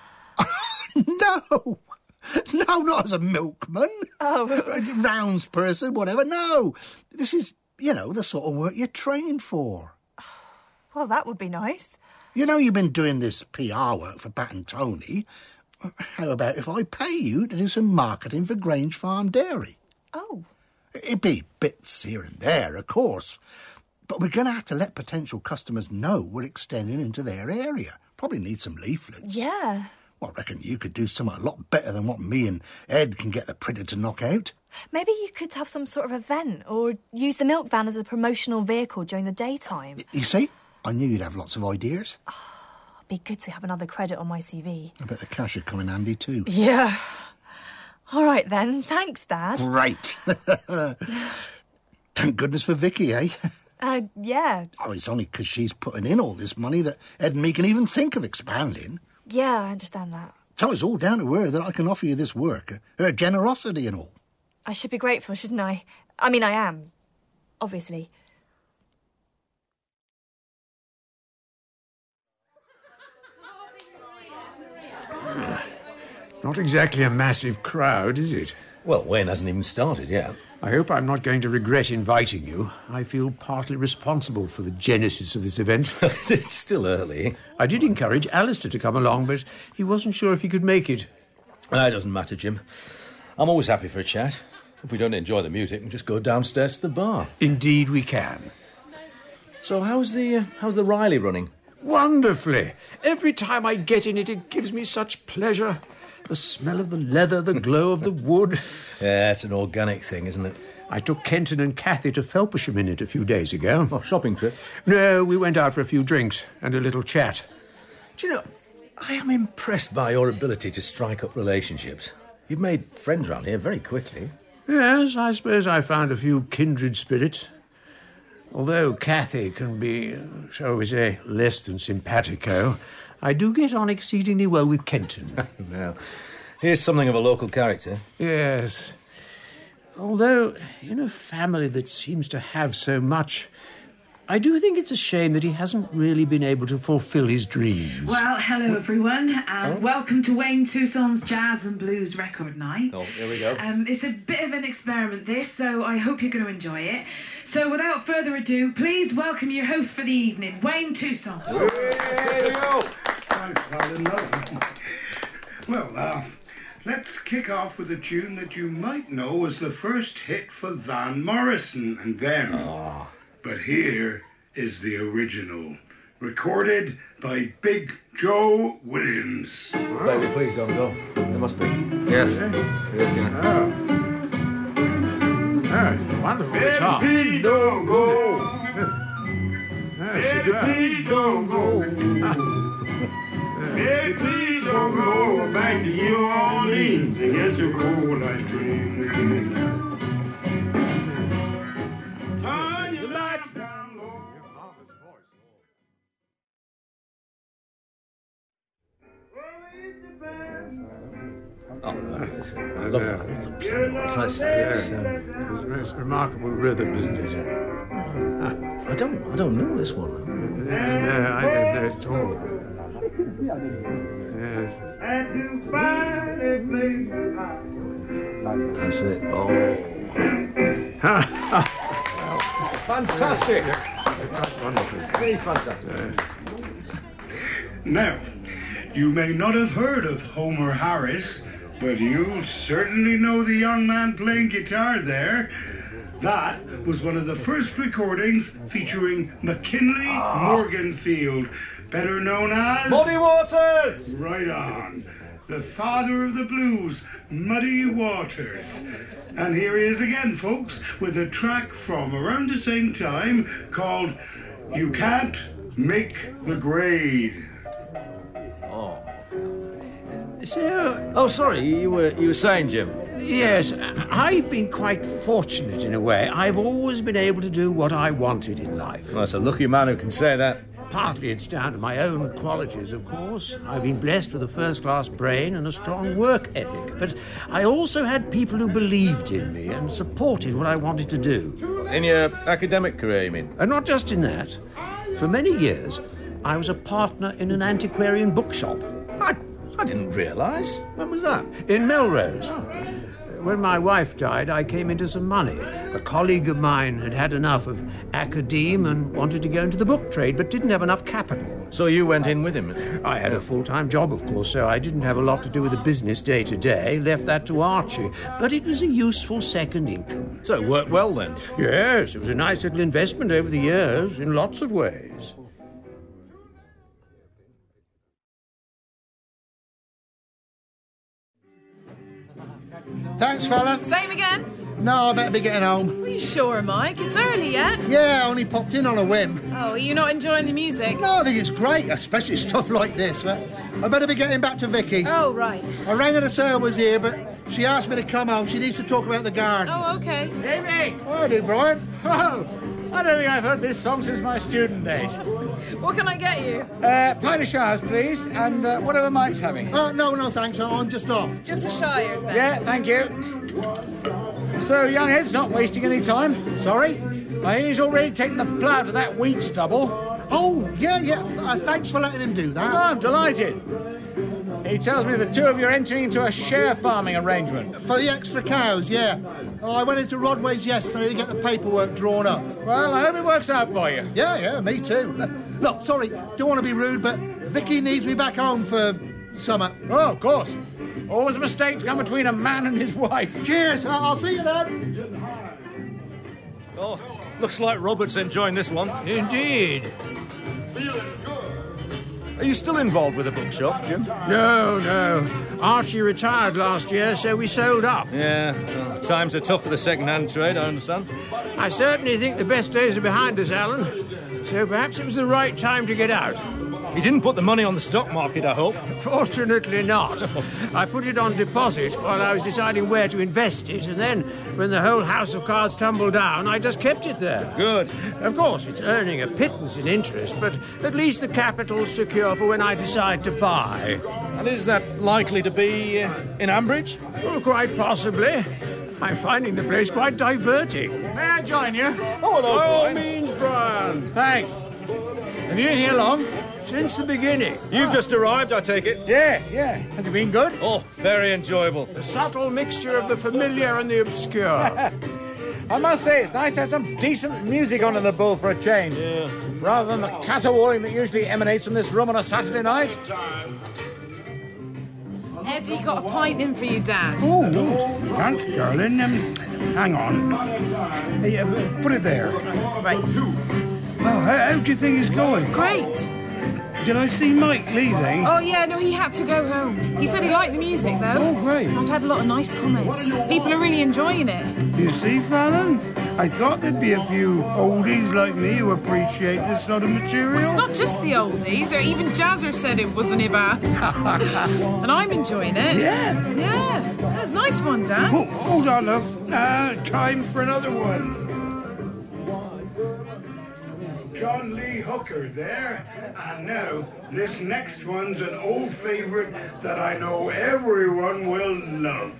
[SPEAKER 6] No! No, not as a milkman.
[SPEAKER 1] Oh.
[SPEAKER 6] A rounds person, whatever. No! This is, you know, the sort of work you're trained for.
[SPEAKER 1] Well, that would be nice.
[SPEAKER 6] You know you've been doing this P R work for Pat and Tony. How about if I pay you to do some marketing for Grange Farm Dairy?
[SPEAKER 1] Oh.
[SPEAKER 6] It'd be bits here and there, of course. But we're going to have to let potential customers know we're extending into their area. Probably need some leaflets.
[SPEAKER 1] Yeah.
[SPEAKER 6] Well, I reckon you could do something a lot better than what me and Ed can get the printer to knock out.
[SPEAKER 1] Maybe you could have some sort of event or use the milk van as a promotional vehicle during the daytime.
[SPEAKER 6] You see, I knew you'd have lots of ideas.
[SPEAKER 1] Oh, it'd be good to have another credit on my C V.
[SPEAKER 6] I bet the cash would come in handy too.
[SPEAKER 1] Yeah. All right then. Thanks, Dad.
[SPEAKER 6] Great. Thank goodness for Vicky, eh?
[SPEAKER 1] Uh, yeah.
[SPEAKER 6] Oh, it's only because she's putting in all this money that Ed and me can even think of expanding.
[SPEAKER 1] Yeah, I understand that.
[SPEAKER 6] So it's all down to her that I can offer you this work. Her generosity and all.
[SPEAKER 1] I should be grateful, shouldn't I? I mean, I am. Obviously.
[SPEAKER 9] Not exactly a massive crowd, is it?
[SPEAKER 5] Well, Wayne hasn't even started yet.
[SPEAKER 9] I hope I'm not going to regret inviting you. I feel partly responsible for the genesis of this event.
[SPEAKER 5] It's still early.
[SPEAKER 9] I did encourage Alistair to come along, but he wasn't sure if he could make it.
[SPEAKER 5] That doesn't matter, Jim. I'm always happy for a chat. If we don't enjoy the music, we can just go downstairs to the bar.
[SPEAKER 9] Indeed we can.
[SPEAKER 5] So how's the, uh, how's the Riley running?
[SPEAKER 9] Wonderfully. Every time I get in it, it gives me such pleasure. The smell of the leather, the glow of the wood.
[SPEAKER 5] Yeah, it's an organic thing, isn't it?
[SPEAKER 9] I took Kenton and Cathy to Felpersham in it a few days ago.
[SPEAKER 5] Oh, shopping trip?
[SPEAKER 9] No, we went out for a few drinks and a little chat.
[SPEAKER 5] Do you know, I am impressed by your ability to strike up relationships. You've made friends round here very quickly.
[SPEAKER 9] Yes, I suppose I found a few kindred spirits. Although Cathy can be, shall we say, less than simpatico, I do get on exceedingly well with Kenton.
[SPEAKER 5] Well, here's something of a local character.
[SPEAKER 9] Yes. Although, in a family that seems to have so much, I do think it's a shame that he hasn't really been able to fulfil his dreams.
[SPEAKER 4] Well, hello everyone, and
[SPEAKER 5] Oh.
[SPEAKER 4] welcome to Wayne Tucson's Jazz and Blues Record Night.
[SPEAKER 5] Oh, here we go.
[SPEAKER 4] Um, it's a bit of an experiment, this, so I hope you're going to enjoy it. So, without further ado, please welcome your host for the evening, Wayne Tucson.
[SPEAKER 10] Thanks, Alan. Well, uh, let's kick off with a tune that you might know as the first hit for Van Morrison and them.
[SPEAKER 5] Oh.
[SPEAKER 10] But here is the original, recorded by Big Joe Williams.
[SPEAKER 5] Baby, please don't go. There must be. Yes. Yes, yeah.
[SPEAKER 9] Oh. Oh, wonderful guitar.
[SPEAKER 10] Please don't go.
[SPEAKER 9] Baby,
[SPEAKER 10] please don't go. Baby, please don't go back to New Orleans and get your cold ice cream. Turn your lights down low.
[SPEAKER 5] Oh, it's, I love it. I love the piano. It's nice.
[SPEAKER 9] Yeah.
[SPEAKER 5] It's, uh,
[SPEAKER 9] It's a most remarkable rhythm, isn't it?
[SPEAKER 5] I don't. I don't know this one.
[SPEAKER 9] No, I don't know at all. Yes.
[SPEAKER 5] That's it. Oh. Fantastic.
[SPEAKER 9] Wonderful.
[SPEAKER 5] Very fantastic.
[SPEAKER 10] Now, you may not have heard of Homer Harris, but you'll certainly know the young man playing guitar there. That was one of the first recordings featuring McKinley Morganfield, better known as...
[SPEAKER 5] Muddy Waters!
[SPEAKER 10] Right on. The father of the blues, Muddy Waters. And here he is again, folks, with a track from around the same time called You Can't Make the Grade.
[SPEAKER 5] Oh. So, oh, sorry. You were you were saying, Jim.
[SPEAKER 9] Yes, I've been quite fortunate in a way. I've always been able to do what I wanted in life.
[SPEAKER 5] Well, that's a lucky man who can say that.
[SPEAKER 9] Partly it's down to my own qualities, of course. I've been blessed with a first-class brain and a strong work ethic. But I also had people who believed in me and supported what I wanted to do.
[SPEAKER 5] In your academic career, you mean?
[SPEAKER 9] And not just in that. For many years, I was a partner in an antiquarian bookshop.
[SPEAKER 5] I, I didn't realise. When was that?
[SPEAKER 9] In Melrose. When my wife died, I came into some money. A colleague of mine had had enough of academe and wanted to go into the book trade, but didn't have enough capital.
[SPEAKER 5] So you went in with him?
[SPEAKER 9] I had a full-time job, of course, so I didn't have a lot to do with the business day to day. Left that to Archie. But it was a useful second income.
[SPEAKER 5] So it worked well, then?
[SPEAKER 9] Yes, it was a nice little investment over the years, in lots of ways.
[SPEAKER 6] Thanks, fella.
[SPEAKER 7] Same again?
[SPEAKER 6] No, I better be getting home.
[SPEAKER 7] Are you sure, Mike? It's early yet?
[SPEAKER 6] Yeah, I only popped in on a whim.
[SPEAKER 7] Oh, are you not enjoying the music?
[SPEAKER 6] No, I think it's great, especially stuff like this. But I better be getting back to Vicky.
[SPEAKER 7] Oh, right.
[SPEAKER 6] I rang her to say I was here, but she asked me to come home. She needs to talk about the garden.
[SPEAKER 7] Oh, okay.
[SPEAKER 6] Hey, Rick. Howdy, Brian. Oh,
[SPEAKER 2] I don't think I've heard this song since my student days.
[SPEAKER 7] What can I get you?
[SPEAKER 2] Uh, pint of Shires, please, and uh, whatever Mike's having.
[SPEAKER 6] Uh, no, no, thanks. I'm just off.
[SPEAKER 7] Just a Shires, then.
[SPEAKER 2] Yeah, thank you. So, young head's not wasting any time.
[SPEAKER 6] Sorry?
[SPEAKER 2] I hear he's already taken the plough to that wheat stubble.
[SPEAKER 6] Oh, yeah, yeah. Uh, thanks for letting him do that.
[SPEAKER 2] Oh, I'm delighted. He tells me the two of you are entering into a share farming arrangement.
[SPEAKER 6] For the extra cows, yeah. Oh, I went into Rodway's yesterday to get the paperwork drawn up.
[SPEAKER 2] Well, I hope it works out for you.
[SPEAKER 6] Yeah, yeah, me too. Look, sorry, don't want to be rude, but Vicky needs me back home for summer.
[SPEAKER 2] Oh, of course. Always a mistake to come between a man and his wife.
[SPEAKER 6] Cheers, I'll see you then.
[SPEAKER 5] Oh, looks like Robert's enjoying this one.
[SPEAKER 9] Indeed.
[SPEAKER 5] Are you still involved with the bookshop, Jim?
[SPEAKER 9] No, no. Archie retired last year, so we sold up.
[SPEAKER 5] Yeah, well, times are tough for the second-hand trade, I understand.
[SPEAKER 9] I certainly think the best days are behind us, Alan. So perhaps it was the right time to get out.
[SPEAKER 5] You didn't put the money on the stock market, I hope?
[SPEAKER 9] Fortunately not. I put it on deposit while I was deciding where to invest it, and then, when the whole house of cards tumbled down, I just kept it there.
[SPEAKER 5] Good.
[SPEAKER 9] Of course, it's earning a pittance in interest, but at least the capital's secure for when I decide to buy.
[SPEAKER 5] And is that likely to be uh, in Ambridge?
[SPEAKER 9] Oh, quite possibly. I'm finding the place quite diverting.
[SPEAKER 2] May I join you?
[SPEAKER 5] Oh, hello,
[SPEAKER 9] By all
[SPEAKER 5] Brian.
[SPEAKER 9] means, Brian.
[SPEAKER 2] Thanks. Have you been here long?
[SPEAKER 9] Since the beginning.
[SPEAKER 5] You've just arrived, I take it?
[SPEAKER 2] Yes, yeah. Has it been good?
[SPEAKER 5] Oh, very enjoyable.
[SPEAKER 9] A subtle mixture of the familiar and the obscure.
[SPEAKER 2] I must say, it's nice to have some decent music on in the Bull for a change.
[SPEAKER 5] Yeah.
[SPEAKER 2] Rather than the caterwauling that usually emanates from this room on a Saturday night.
[SPEAKER 7] Eddie got a pint in for you, Dad.
[SPEAKER 10] Oh, thanks, darling. Um, hang on. Hey, uh, put it there.
[SPEAKER 7] Right.
[SPEAKER 10] Well, how, how do you think it's going?
[SPEAKER 7] Great.
[SPEAKER 10] Did I see Mike leaving?
[SPEAKER 7] Oh, yeah, no, he had to go home. He said he liked the music, though.
[SPEAKER 10] Oh, great.
[SPEAKER 7] I've had a lot of nice comments. People are really enjoying it.
[SPEAKER 10] You see, Fallon? I thought there'd be a few oldies like me who appreciate this sort of material.
[SPEAKER 7] Well, it's not just the oldies. Or even Jazzer said it wasn't any bad. And I'm enjoying it.
[SPEAKER 10] Yeah?
[SPEAKER 7] Yeah. That was a nice one, Dad.
[SPEAKER 10] Oh, hold on, love. Uh, time for another one. John Lee Hooker there. And now, this next one's an old favourite that I know everyone will love.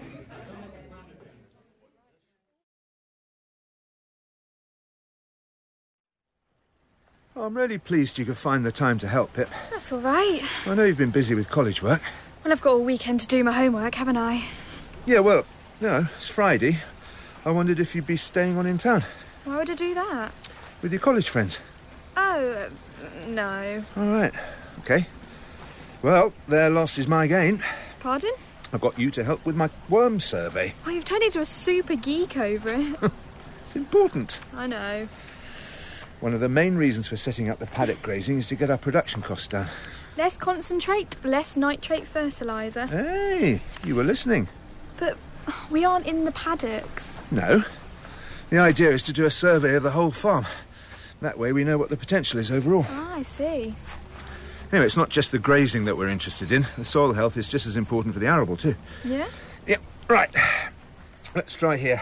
[SPEAKER 3] Oh, I'm really pleased you could find the time to help, Pip.
[SPEAKER 11] That's all right.
[SPEAKER 3] I know you've been busy with college work.
[SPEAKER 11] Well, I've got all weekend to do my homework, haven't I?
[SPEAKER 3] Yeah, well, no, it's Friday. I wondered if you'd be staying on in town
[SPEAKER 11] Why would I do that?
[SPEAKER 3] with your college friends.
[SPEAKER 11] Oh, uh, no.
[SPEAKER 3] All right, okay. Well, their loss is my gain.
[SPEAKER 11] Pardon?
[SPEAKER 3] I've got you to help with my worm survey.
[SPEAKER 11] Oh, you've turned into a super geek over it.
[SPEAKER 3] It's important.
[SPEAKER 11] I know.
[SPEAKER 3] One of the main reasons for setting up the paddock grazing is to get our production costs down.
[SPEAKER 11] Less concentrate, less nitrate fertiliser.
[SPEAKER 3] Hey, you were listening.
[SPEAKER 11] But we aren't in the paddocks.
[SPEAKER 3] No. The idea is to do a survey of the whole farm. That way we know what the potential is overall.
[SPEAKER 11] Ah, I see.
[SPEAKER 3] Anyway, it's not just the grazing that we're interested in. The soil health is just as important for the arable too.
[SPEAKER 11] Yeah?
[SPEAKER 3] Yep, right. Let's try here.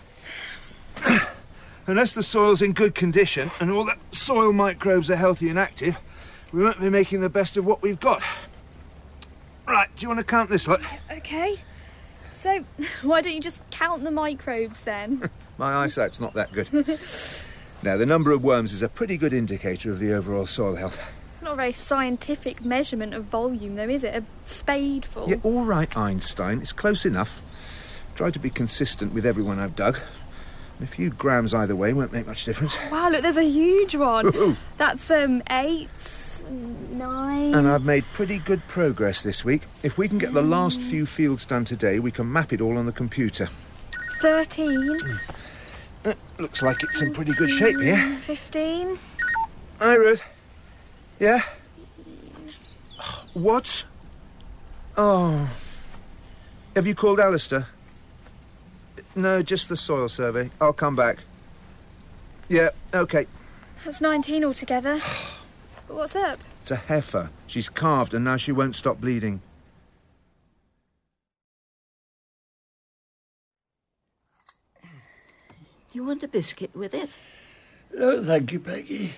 [SPEAKER 3] Unless the soil's in good condition and all the soil microbes are healthy and active, we won't be making the best of what we've got. Right, do you want to count this lot?
[SPEAKER 11] Okay. So, why don't you just count the microbes then?
[SPEAKER 3] My eyesight's not that good. Now, the number of worms is a pretty good indicator of the overall soil health.
[SPEAKER 11] Not a very scientific measurement of volume, though, is it? A spadeful.
[SPEAKER 3] Yeah, all right, Einstein. It's close enough. Try to be consistent with everyone I've dug. A few grams either way won't make much difference.
[SPEAKER 11] Wow, look, there's a huge one.
[SPEAKER 3] Ooh.
[SPEAKER 11] That's, um, eight, nine...
[SPEAKER 3] And I've made pretty good progress this week. If we can get the last few fields done today, we can map it all on the computer.
[SPEAKER 11] Thirteen.
[SPEAKER 3] Uh, looks like it's in pretty good shape here.
[SPEAKER 11] Fifteen.
[SPEAKER 3] Hi, Ruth. Yeah? What? Oh. Have you called Alistair? No, just the soil survey. I'll come back. Yeah, OK.
[SPEAKER 11] That's nineteen altogether. But what's up?
[SPEAKER 3] It's a heifer. She's calved and now she won't stop bleeding.
[SPEAKER 17] You want a biscuit with it?
[SPEAKER 12] No, thank you, Peggy.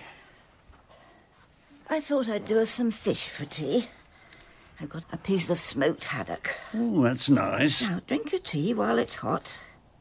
[SPEAKER 17] I thought I'd do us some fish for tea. I've got a piece of smoked haddock.
[SPEAKER 12] Oh, that's nice.
[SPEAKER 17] Now, drink your tea while it's hot.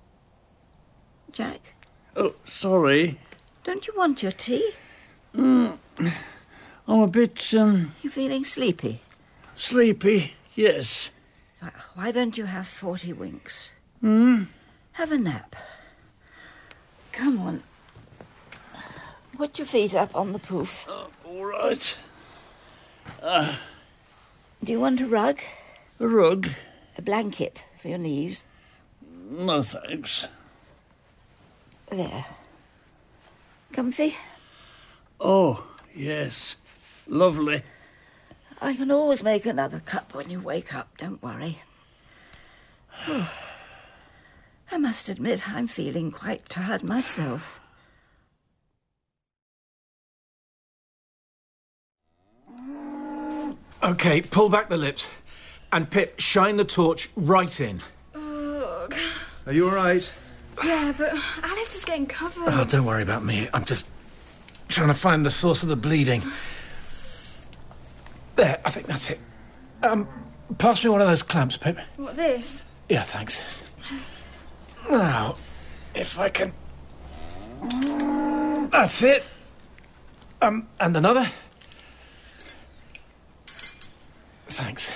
[SPEAKER 17] Jack?
[SPEAKER 12] Oh, sorry.
[SPEAKER 17] Don't you want your tea?
[SPEAKER 12] Mm, I'm a bit, um...
[SPEAKER 17] You feeling sleepy?
[SPEAKER 12] Sleepy, yes.
[SPEAKER 17] Well, why don't you have forty winks?
[SPEAKER 12] Hmm?
[SPEAKER 17] Have a nap. Come on. Put your feet up on the poof.
[SPEAKER 12] Oh, all right. Uh,
[SPEAKER 17] Do you want a rug?
[SPEAKER 12] A rug?
[SPEAKER 17] A blanket for your knees?
[SPEAKER 12] No, thanks.
[SPEAKER 17] There. Comfy?
[SPEAKER 12] Oh, yes. Lovely.
[SPEAKER 17] I can always make another cup when you wake up, don't worry. Whew. I must admit I'm feeling quite tired myself.
[SPEAKER 13] OK, pull back the lips. And Pip, shine the torch right in.
[SPEAKER 11] Ugh.
[SPEAKER 3] Are you all right?
[SPEAKER 11] Yeah, but Alice is getting covered.
[SPEAKER 13] Oh, don't worry about me. I'm just trying to find the source of the bleeding. There, I think that's it. Um, pass me one of those clamps, Pip.
[SPEAKER 11] What, this?
[SPEAKER 13] Yeah, thanks. Now, if I can... That's it. Um, and another. Thanks.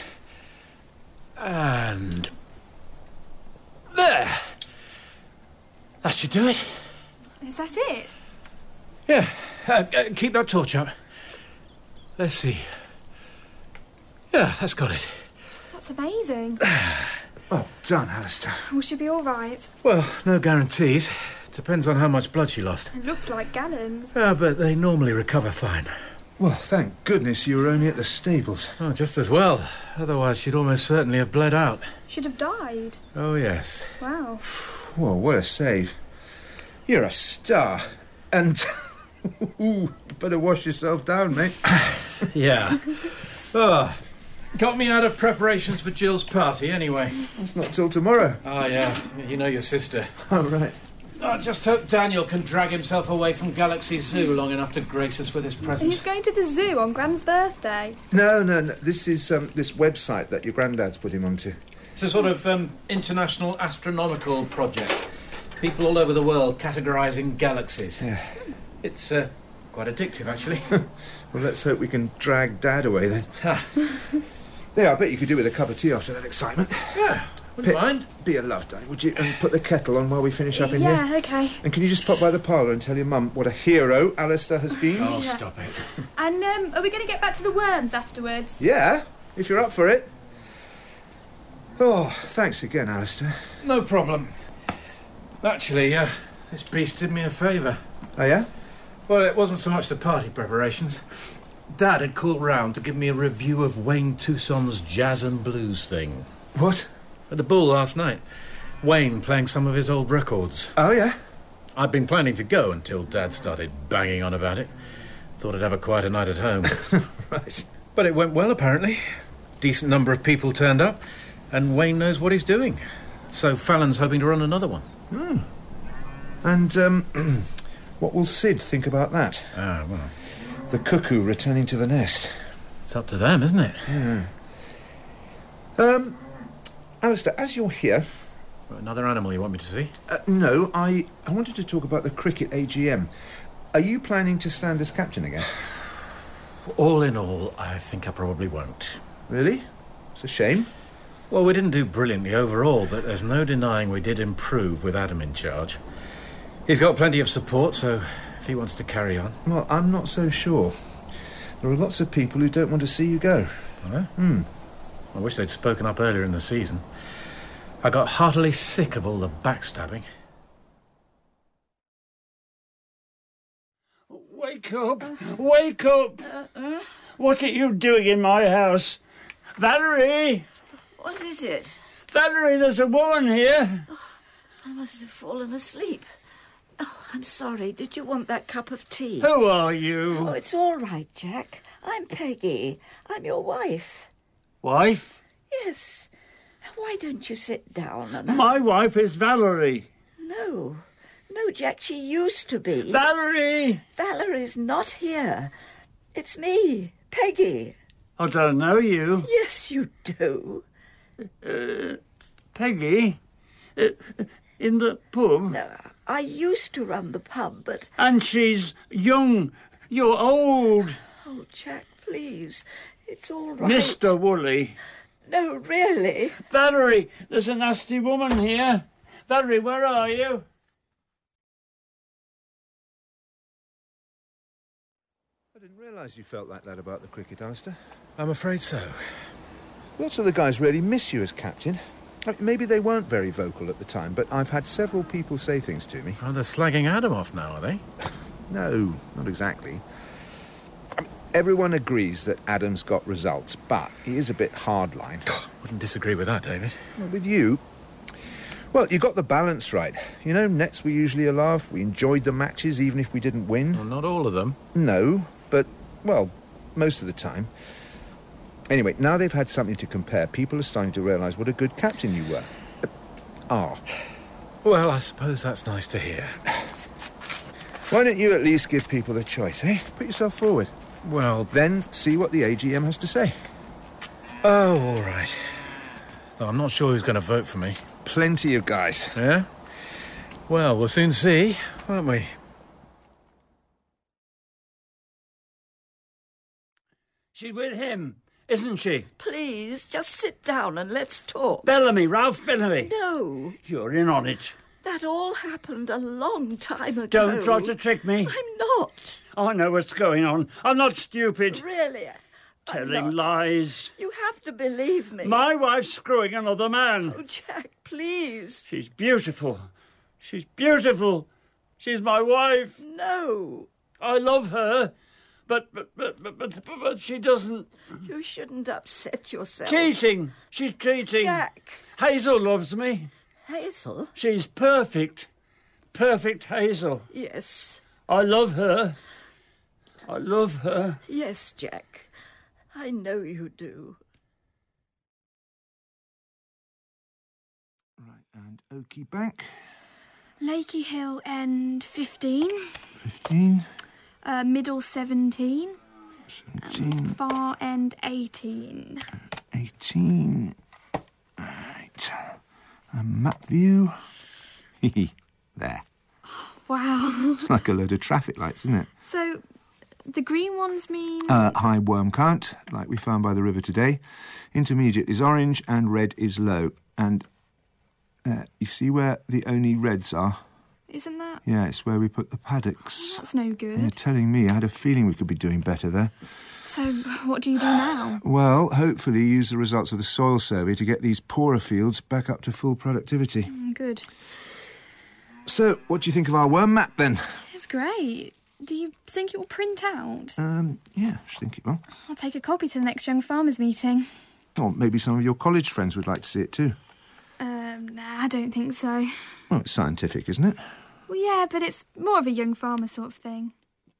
[SPEAKER 13] And... There. That should do it.
[SPEAKER 11] Is that it?
[SPEAKER 13] Yeah. Uh, uh, keep that torch up. Let's see. Yeah, that's got it.
[SPEAKER 11] That's amazing.
[SPEAKER 3] Well done, Alistair.
[SPEAKER 11] Will she be all right?
[SPEAKER 13] Well, no guarantees. Depends on how much blood she lost.
[SPEAKER 11] It looks like gallons.
[SPEAKER 13] Ah, but they normally recover fine.
[SPEAKER 3] Well, thank goodness you were only at the stables.
[SPEAKER 13] Oh, just as well. Otherwise, she'd almost certainly have bled out.
[SPEAKER 11] She'd have died.
[SPEAKER 13] Oh, yes.
[SPEAKER 11] Wow.
[SPEAKER 3] Well, what a save. You're a star. And... Ooh, better wash yourself down, mate.
[SPEAKER 13] Yeah. Oh, got me out of preparations for Jill's party, anyway.
[SPEAKER 3] It's not till tomorrow.
[SPEAKER 13] Oh, yeah. You know your sister.
[SPEAKER 3] Oh, right.
[SPEAKER 13] I just hope Daniel can drag himself away from Galaxy Zoo long enough to grace us with his presence.
[SPEAKER 11] He's going to the zoo on Gran's birthday.
[SPEAKER 3] No, no, no. This is um, this website that your granddad's put him onto.
[SPEAKER 13] It's a sort of um, international astronomical project. People all over the world categorising galaxies.
[SPEAKER 3] Yeah.
[SPEAKER 13] It's uh, quite addictive, actually.
[SPEAKER 3] Well, let's hope we can drag Dad away, then. Yeah, I bet you could do with a cup of tea after that excitement.
[SPEAKER 13] Yeah, wouldn't
[SPEAKER 3] Pip,
[SPEAKER 13] mind.
[SPEAKER 3] Be a love, Dad, would you? And put the kettle on while we finish up in
[SPEAKER 11] yeah,
[SPEAKER 3] here.
[SPEAKER 11] OK.
[SPEAKER 3] And can you just pop by the parlour and tell your mum what a hero Alistair has been?
[SPEAKER 13] Oh,
[SPEAKER 11] Yeah.
[SPEAKER 13] stop it.
[SPEAKER 11] And um, are we going to get back to the worms afterwards?
[SPEAKER 3] Yeah, if you're up for it. Oh, thanks again, Alistair.
[SPEAKER 13] No problem. Actually, uh, this beast did me a favour.
[SPEAKER 3] Oh, yeah?
[SPEAKER 13] Well, it wasn't so much the party preparations. Dad had called round to give me a review of Wayne Tucson's jazz and blues thing.
[SPEAKER 3] What?
[SPEAKER 13] At the Bull last night. Wayne playing some of his old records.
[SPEAKER 3] Oh, yeah?
[SPEAKER 13] I'd been planning to go until Dad started banging on about it. Thought I'd have a quieter night at home.
[SPEAKER 3] Right.
[SPEAKER 13] But it went well, apparently. Decent number of people turned up, and Wayne knows what he's doing. So Fallon's hoping to run another one.
[SPEAKER 3] Hmm. And, um... what will Sid think about that?
[SPEAKER 13] Ah, well...
[SPEAKER 3] The cuckoo returning to the nest.
[SPEAKER 13] It's up to them, isn't it?
[SPEAKER 3] Yeah. Um, Alistair, as you're here...
[SPEAKER 13] Another animal you want me to see?
[SPEAKER 3] Uh, no, I, I wanted to talk about the cricket A G M. Are you planning to stand as captain again?
[SPEAKER 13] All in all, I think I probably won't.
[SPEAKER 3] Really? It's a shame.
[SPEAKER 13] Well, we didn't do brilliantly overall, but there's no denying we did improve with Adam in charge. He's got plenty of support, so if he wants to carry on...
[SPEAKER 3] Well, I'm not so sure. There are lots of people who don't want to see you go.
[SPEAKER 13] Huh?
[SPEAKER 3] Hmm.
[SPEAKER 13] I wish they'd spoken up earlier in the season. I got heartily sick of all the backstabbing.
[SPEAKER 12] Wake up! Wake up!
[SPEAKER 17] Uh, uh,
[SPEAKER 12] What are you doing in my house? Valerie!
[SPEAKER 17] what is it?
[SPEAKER 12] Valerie, there's a woman here.
[SPEAKER 17] Oh, I must have fallen asleep. Oh, I'm sorry. Did you want that cup of tea?
[SPEAKER 12] Who are you?
[SPEAKER 17] Oh, it's all right, Jack. I'm Peggy. I'm your wife.
[SPEAKER 12] Wife?
[SPEAKER 17] Yes. Why don't you sit down and...
[SPEAKER 12] My wife is Valerie.
[SPEAKER 17] No. No, Jack, she used to be.
[SPEAKER 12] Valerie!
[SPEAKER 17] Valerie's not here. It's me, Peggy.
[SPEAKER 12] I don't know you.
[SPEAKER 17] Yes, you do.
[SPEAKER 12] Uh, Peggy? Uh, in the pub?
[SPEAKER 17] No, I used to run the pub, but...
[SPEAKER 12] And she's young. You're old.
[SPEAKER 17] Oh, Jack, please. It's all right.
[SPEAKER 12] Mister Woolley.
[SPEAKER 17] No, really.
[SPEAKER 12] Valerie, there's a nasty woman here. Valerie, where are you?
[SPEAKER 3] I didn't realise you felt like that about the cricket, Alistair.
[SPEAKER 5] I'm afraid so.
[SPEAKER 3] Lots of the guys really miss you as captain. Maybe they weren't very vocal at the time, but I've had several people say things to me.
[SPEAKER 5] Oh, they're slagging Adam off now, are they?
[SPEAKER 3] No, not exactly. I mean, everyone agrees that Adam's got results, but he is a bit hardline.
[SPEAKER 5] Wouldn't disagree with that, David.
[SPEAKER 3] Well, with you, well, you got the balance right. You know, nets were usually a laugh. We enjoyed the matches, even if we didn't win.
[SPEAKER 5] Well, not all of them.
[SPEAKER 3] No, but, well, most of the time. Anyway, now they've had something to compare, people are starting to realise what a good captain you were. Uh, are.
[SPEAKER 5] Well, I suppose that's nice to hear.
[SPEAKER 3] Why don't you at least give people the choice, eh? Put yourself forward.
[SPEAKER 5] Well...
[SPEAKER 3] Then see what the A G M has to say.
[SPEAKER 5] Oh, all right. Though I'm not sure who's going to vote for me.
[SPEAKER 3] Plenty of guys.
[SPEAKER 5] Yeah? Well, we'll soon see, won't we?
[SPEAKER 12] She's with him, isn't she?
[SPEAKER 17] Please, just sit down and let's talk.
[SPEAKER 12] Bellamy, Ralph Bellamy.
[SPEAKER 17] No.
[SPEAKER 12] You're in on it.
[SPEAKER 17] That all happened a long time ago.
[SPEAKER 12] Don't try to trick me.
[SPEAKER 17] I'm not.
[SPEAKER 12] I know what's going on. I'm not stupid.
[SPEAKER 17] Really?
[SPEAKER 12] Telling lies.
[SPEAKER 17] You have to believe me.
[SPEAKER 12] My wife's screwing another man.
[SPEAKER 17] Oh, Jack, please.
[SPEAKER 12] She's beautiful. She's beautiful. She's my wife.
[SPEAKER 17] No.
[SPEAKER 12] I love her. But, but, but, but, but, but she doesn't...
[SPEAKER 17] You shouldn't upset yourself.
[SPEAKER 12] Cheating. She's cheating.
[SPEAKER 17] Jack.
[SPEAKER 12] Hazel loves me.
[SPEAKER 17] Hazel?
[SPEAKER 12] She's perfect. Perfect Hazel.
[SPEAKER 17] Yes.
[SPEAKER 12] I love her. I love her.
[SPEAKER 17] Yes, Jack. I know you do.
[SPEAKER 3] Right, and Oakie Bank.
[SPEAKER 15] Lakey Hill End fifteen.
[SPEAKER 3] Fifteen.
[SPEAKER 15] Uh, middle seventeen.
[SPEAKER 3] Seventeen.
[SPEAKER 15] And far End eighteen.
[SPEAKER 3] Eighteen. Right. And map view. There.
[SPEAKER 15] Wow.
[SPEAKER 3] It's like a load of traffic lights, isn't it?
[SPEAKER 15] So, the green ones mean...
[SPEAKER 3] Uh, high worm count, like we found by the river today. Intermediate is orange and red is low. And uh, you see where the only reds are?
[SPEAKER 15] Isn't that?
[SPEAKER 3] Yeah, it's where we put the paddocks.
[SPEAKER 15] That's no good.
[SPEAKER 3] You're telling me. I had a feeling we could be doing better there.
[SPEAKER 15] So, what do you do now?
[SPEAKER 3] Well, hopefully use the results of the soil survey to get these poorer fields back up to full productivity.
[SPEAKER 15] Mm, good.
[SPEAKER 3] So, what do you think of our worm map, then?
[SPEAKER 15] It's great. Do you think it will print out?
[SPEAKER 3] Um, yeah, I should think it will.
[SPEAKER 15] I'll take a copy to the next Young Farmers meeting.
[SPEAKER 3] Or maybe some of your college friends would like to see it too.
[SPEAKER 15] Um, nah, I don't think so.
[SPEAKER 3] Well, it's scientific, isn't it?
[SPEAKER 15] Well, yeah, but it's more of a young farmer sort of thing.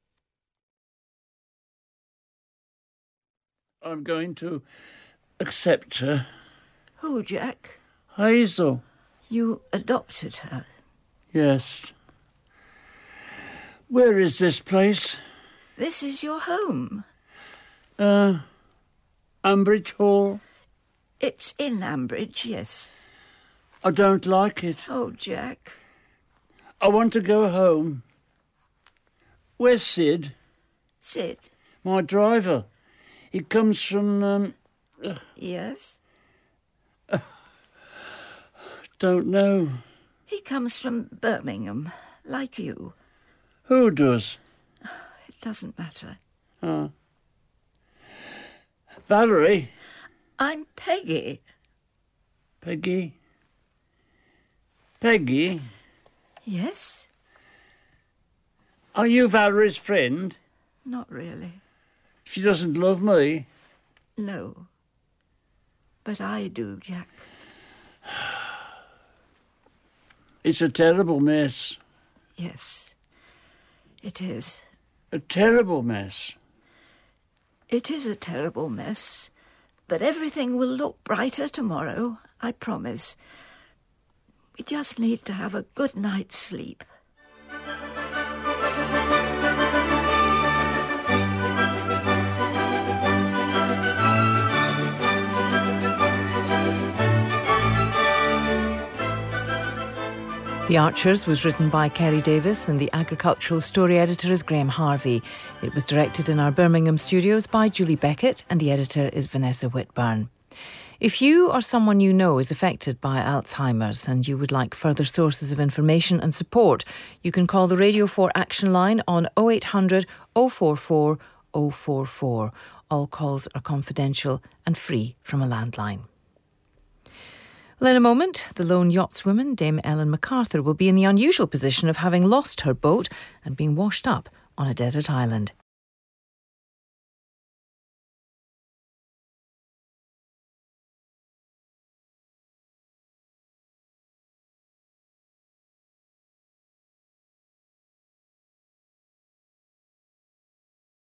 [SPEAKER 12] I'm going to accept her.
[SPEAKER 17] Who, Jack?
[SPEAKER 12] Hazel.
[SPEAKER 17] You adopted her?
[SPEAKER 12] Yes. Where is this place?
[SPEAKER 17] This is your home.
[SPEAKER 12] Uh, Ambridge Hall?
[SPEAKER 17] It's in Ambridge, yes.
[SPEAKER 12] I don't like it.
[SPEAKER 17] Oh, Jack.
[SPEAKER 12] I want to go home. Where's Sid?
[SPEAKER 17] Sid?
[SPEAKER 12] My driver. He comes from, um... Uh,
[SPEAKER 17] yes?
[SPEAKER 12] Uh, don't know.
[SPEAKER 17] He comes from Birmingham, like you.
[SPEAKER 12] Who does?
[SPEAKER 17] It doesn't matter.
[SPEAKER 12] Oh. Valerie?
[SPEAKER 17] I'm Peggy.
[SPEAKER 12] Peggy? Peggy?
[SPEAKER 17] Yes?
[SPEAKER 12] Are you Valerie's friend?
[SPEAKER 17] Not really.
[SPEAKER 12] She doesn't love me?
[SPEAKER 17] No. But I do, Jack.
[SPEAKER 12] It's a terrible mess.
[SPEAKER 17] Yes, it is.
[SPEAKER 12] A terrible mess.
[SPEAKER 17] It is a terrible mess, but everything will look brighter tomorrow, I promise. We just need to have a good night's sleep.
[SPEAKER 16] The Archers was written by Kerry Davis and the agricultural story editor is Graham Harvey. It was directed in our Birmingham studios by Julie Beckett and the editor is Vanessa Whitburn. If you or someone you know is affected by Alzheimer's and you would like further sources of information and support, you can call the Radio four Action Line on oh eight hundred, oh four four, oh four four. All calls are confidential and free from a landline. Well, in a moment, the lone yachtswoman, Dame Ellen MacArthur, will be in the unusual position of having lost her boat and being washed up on a desert island.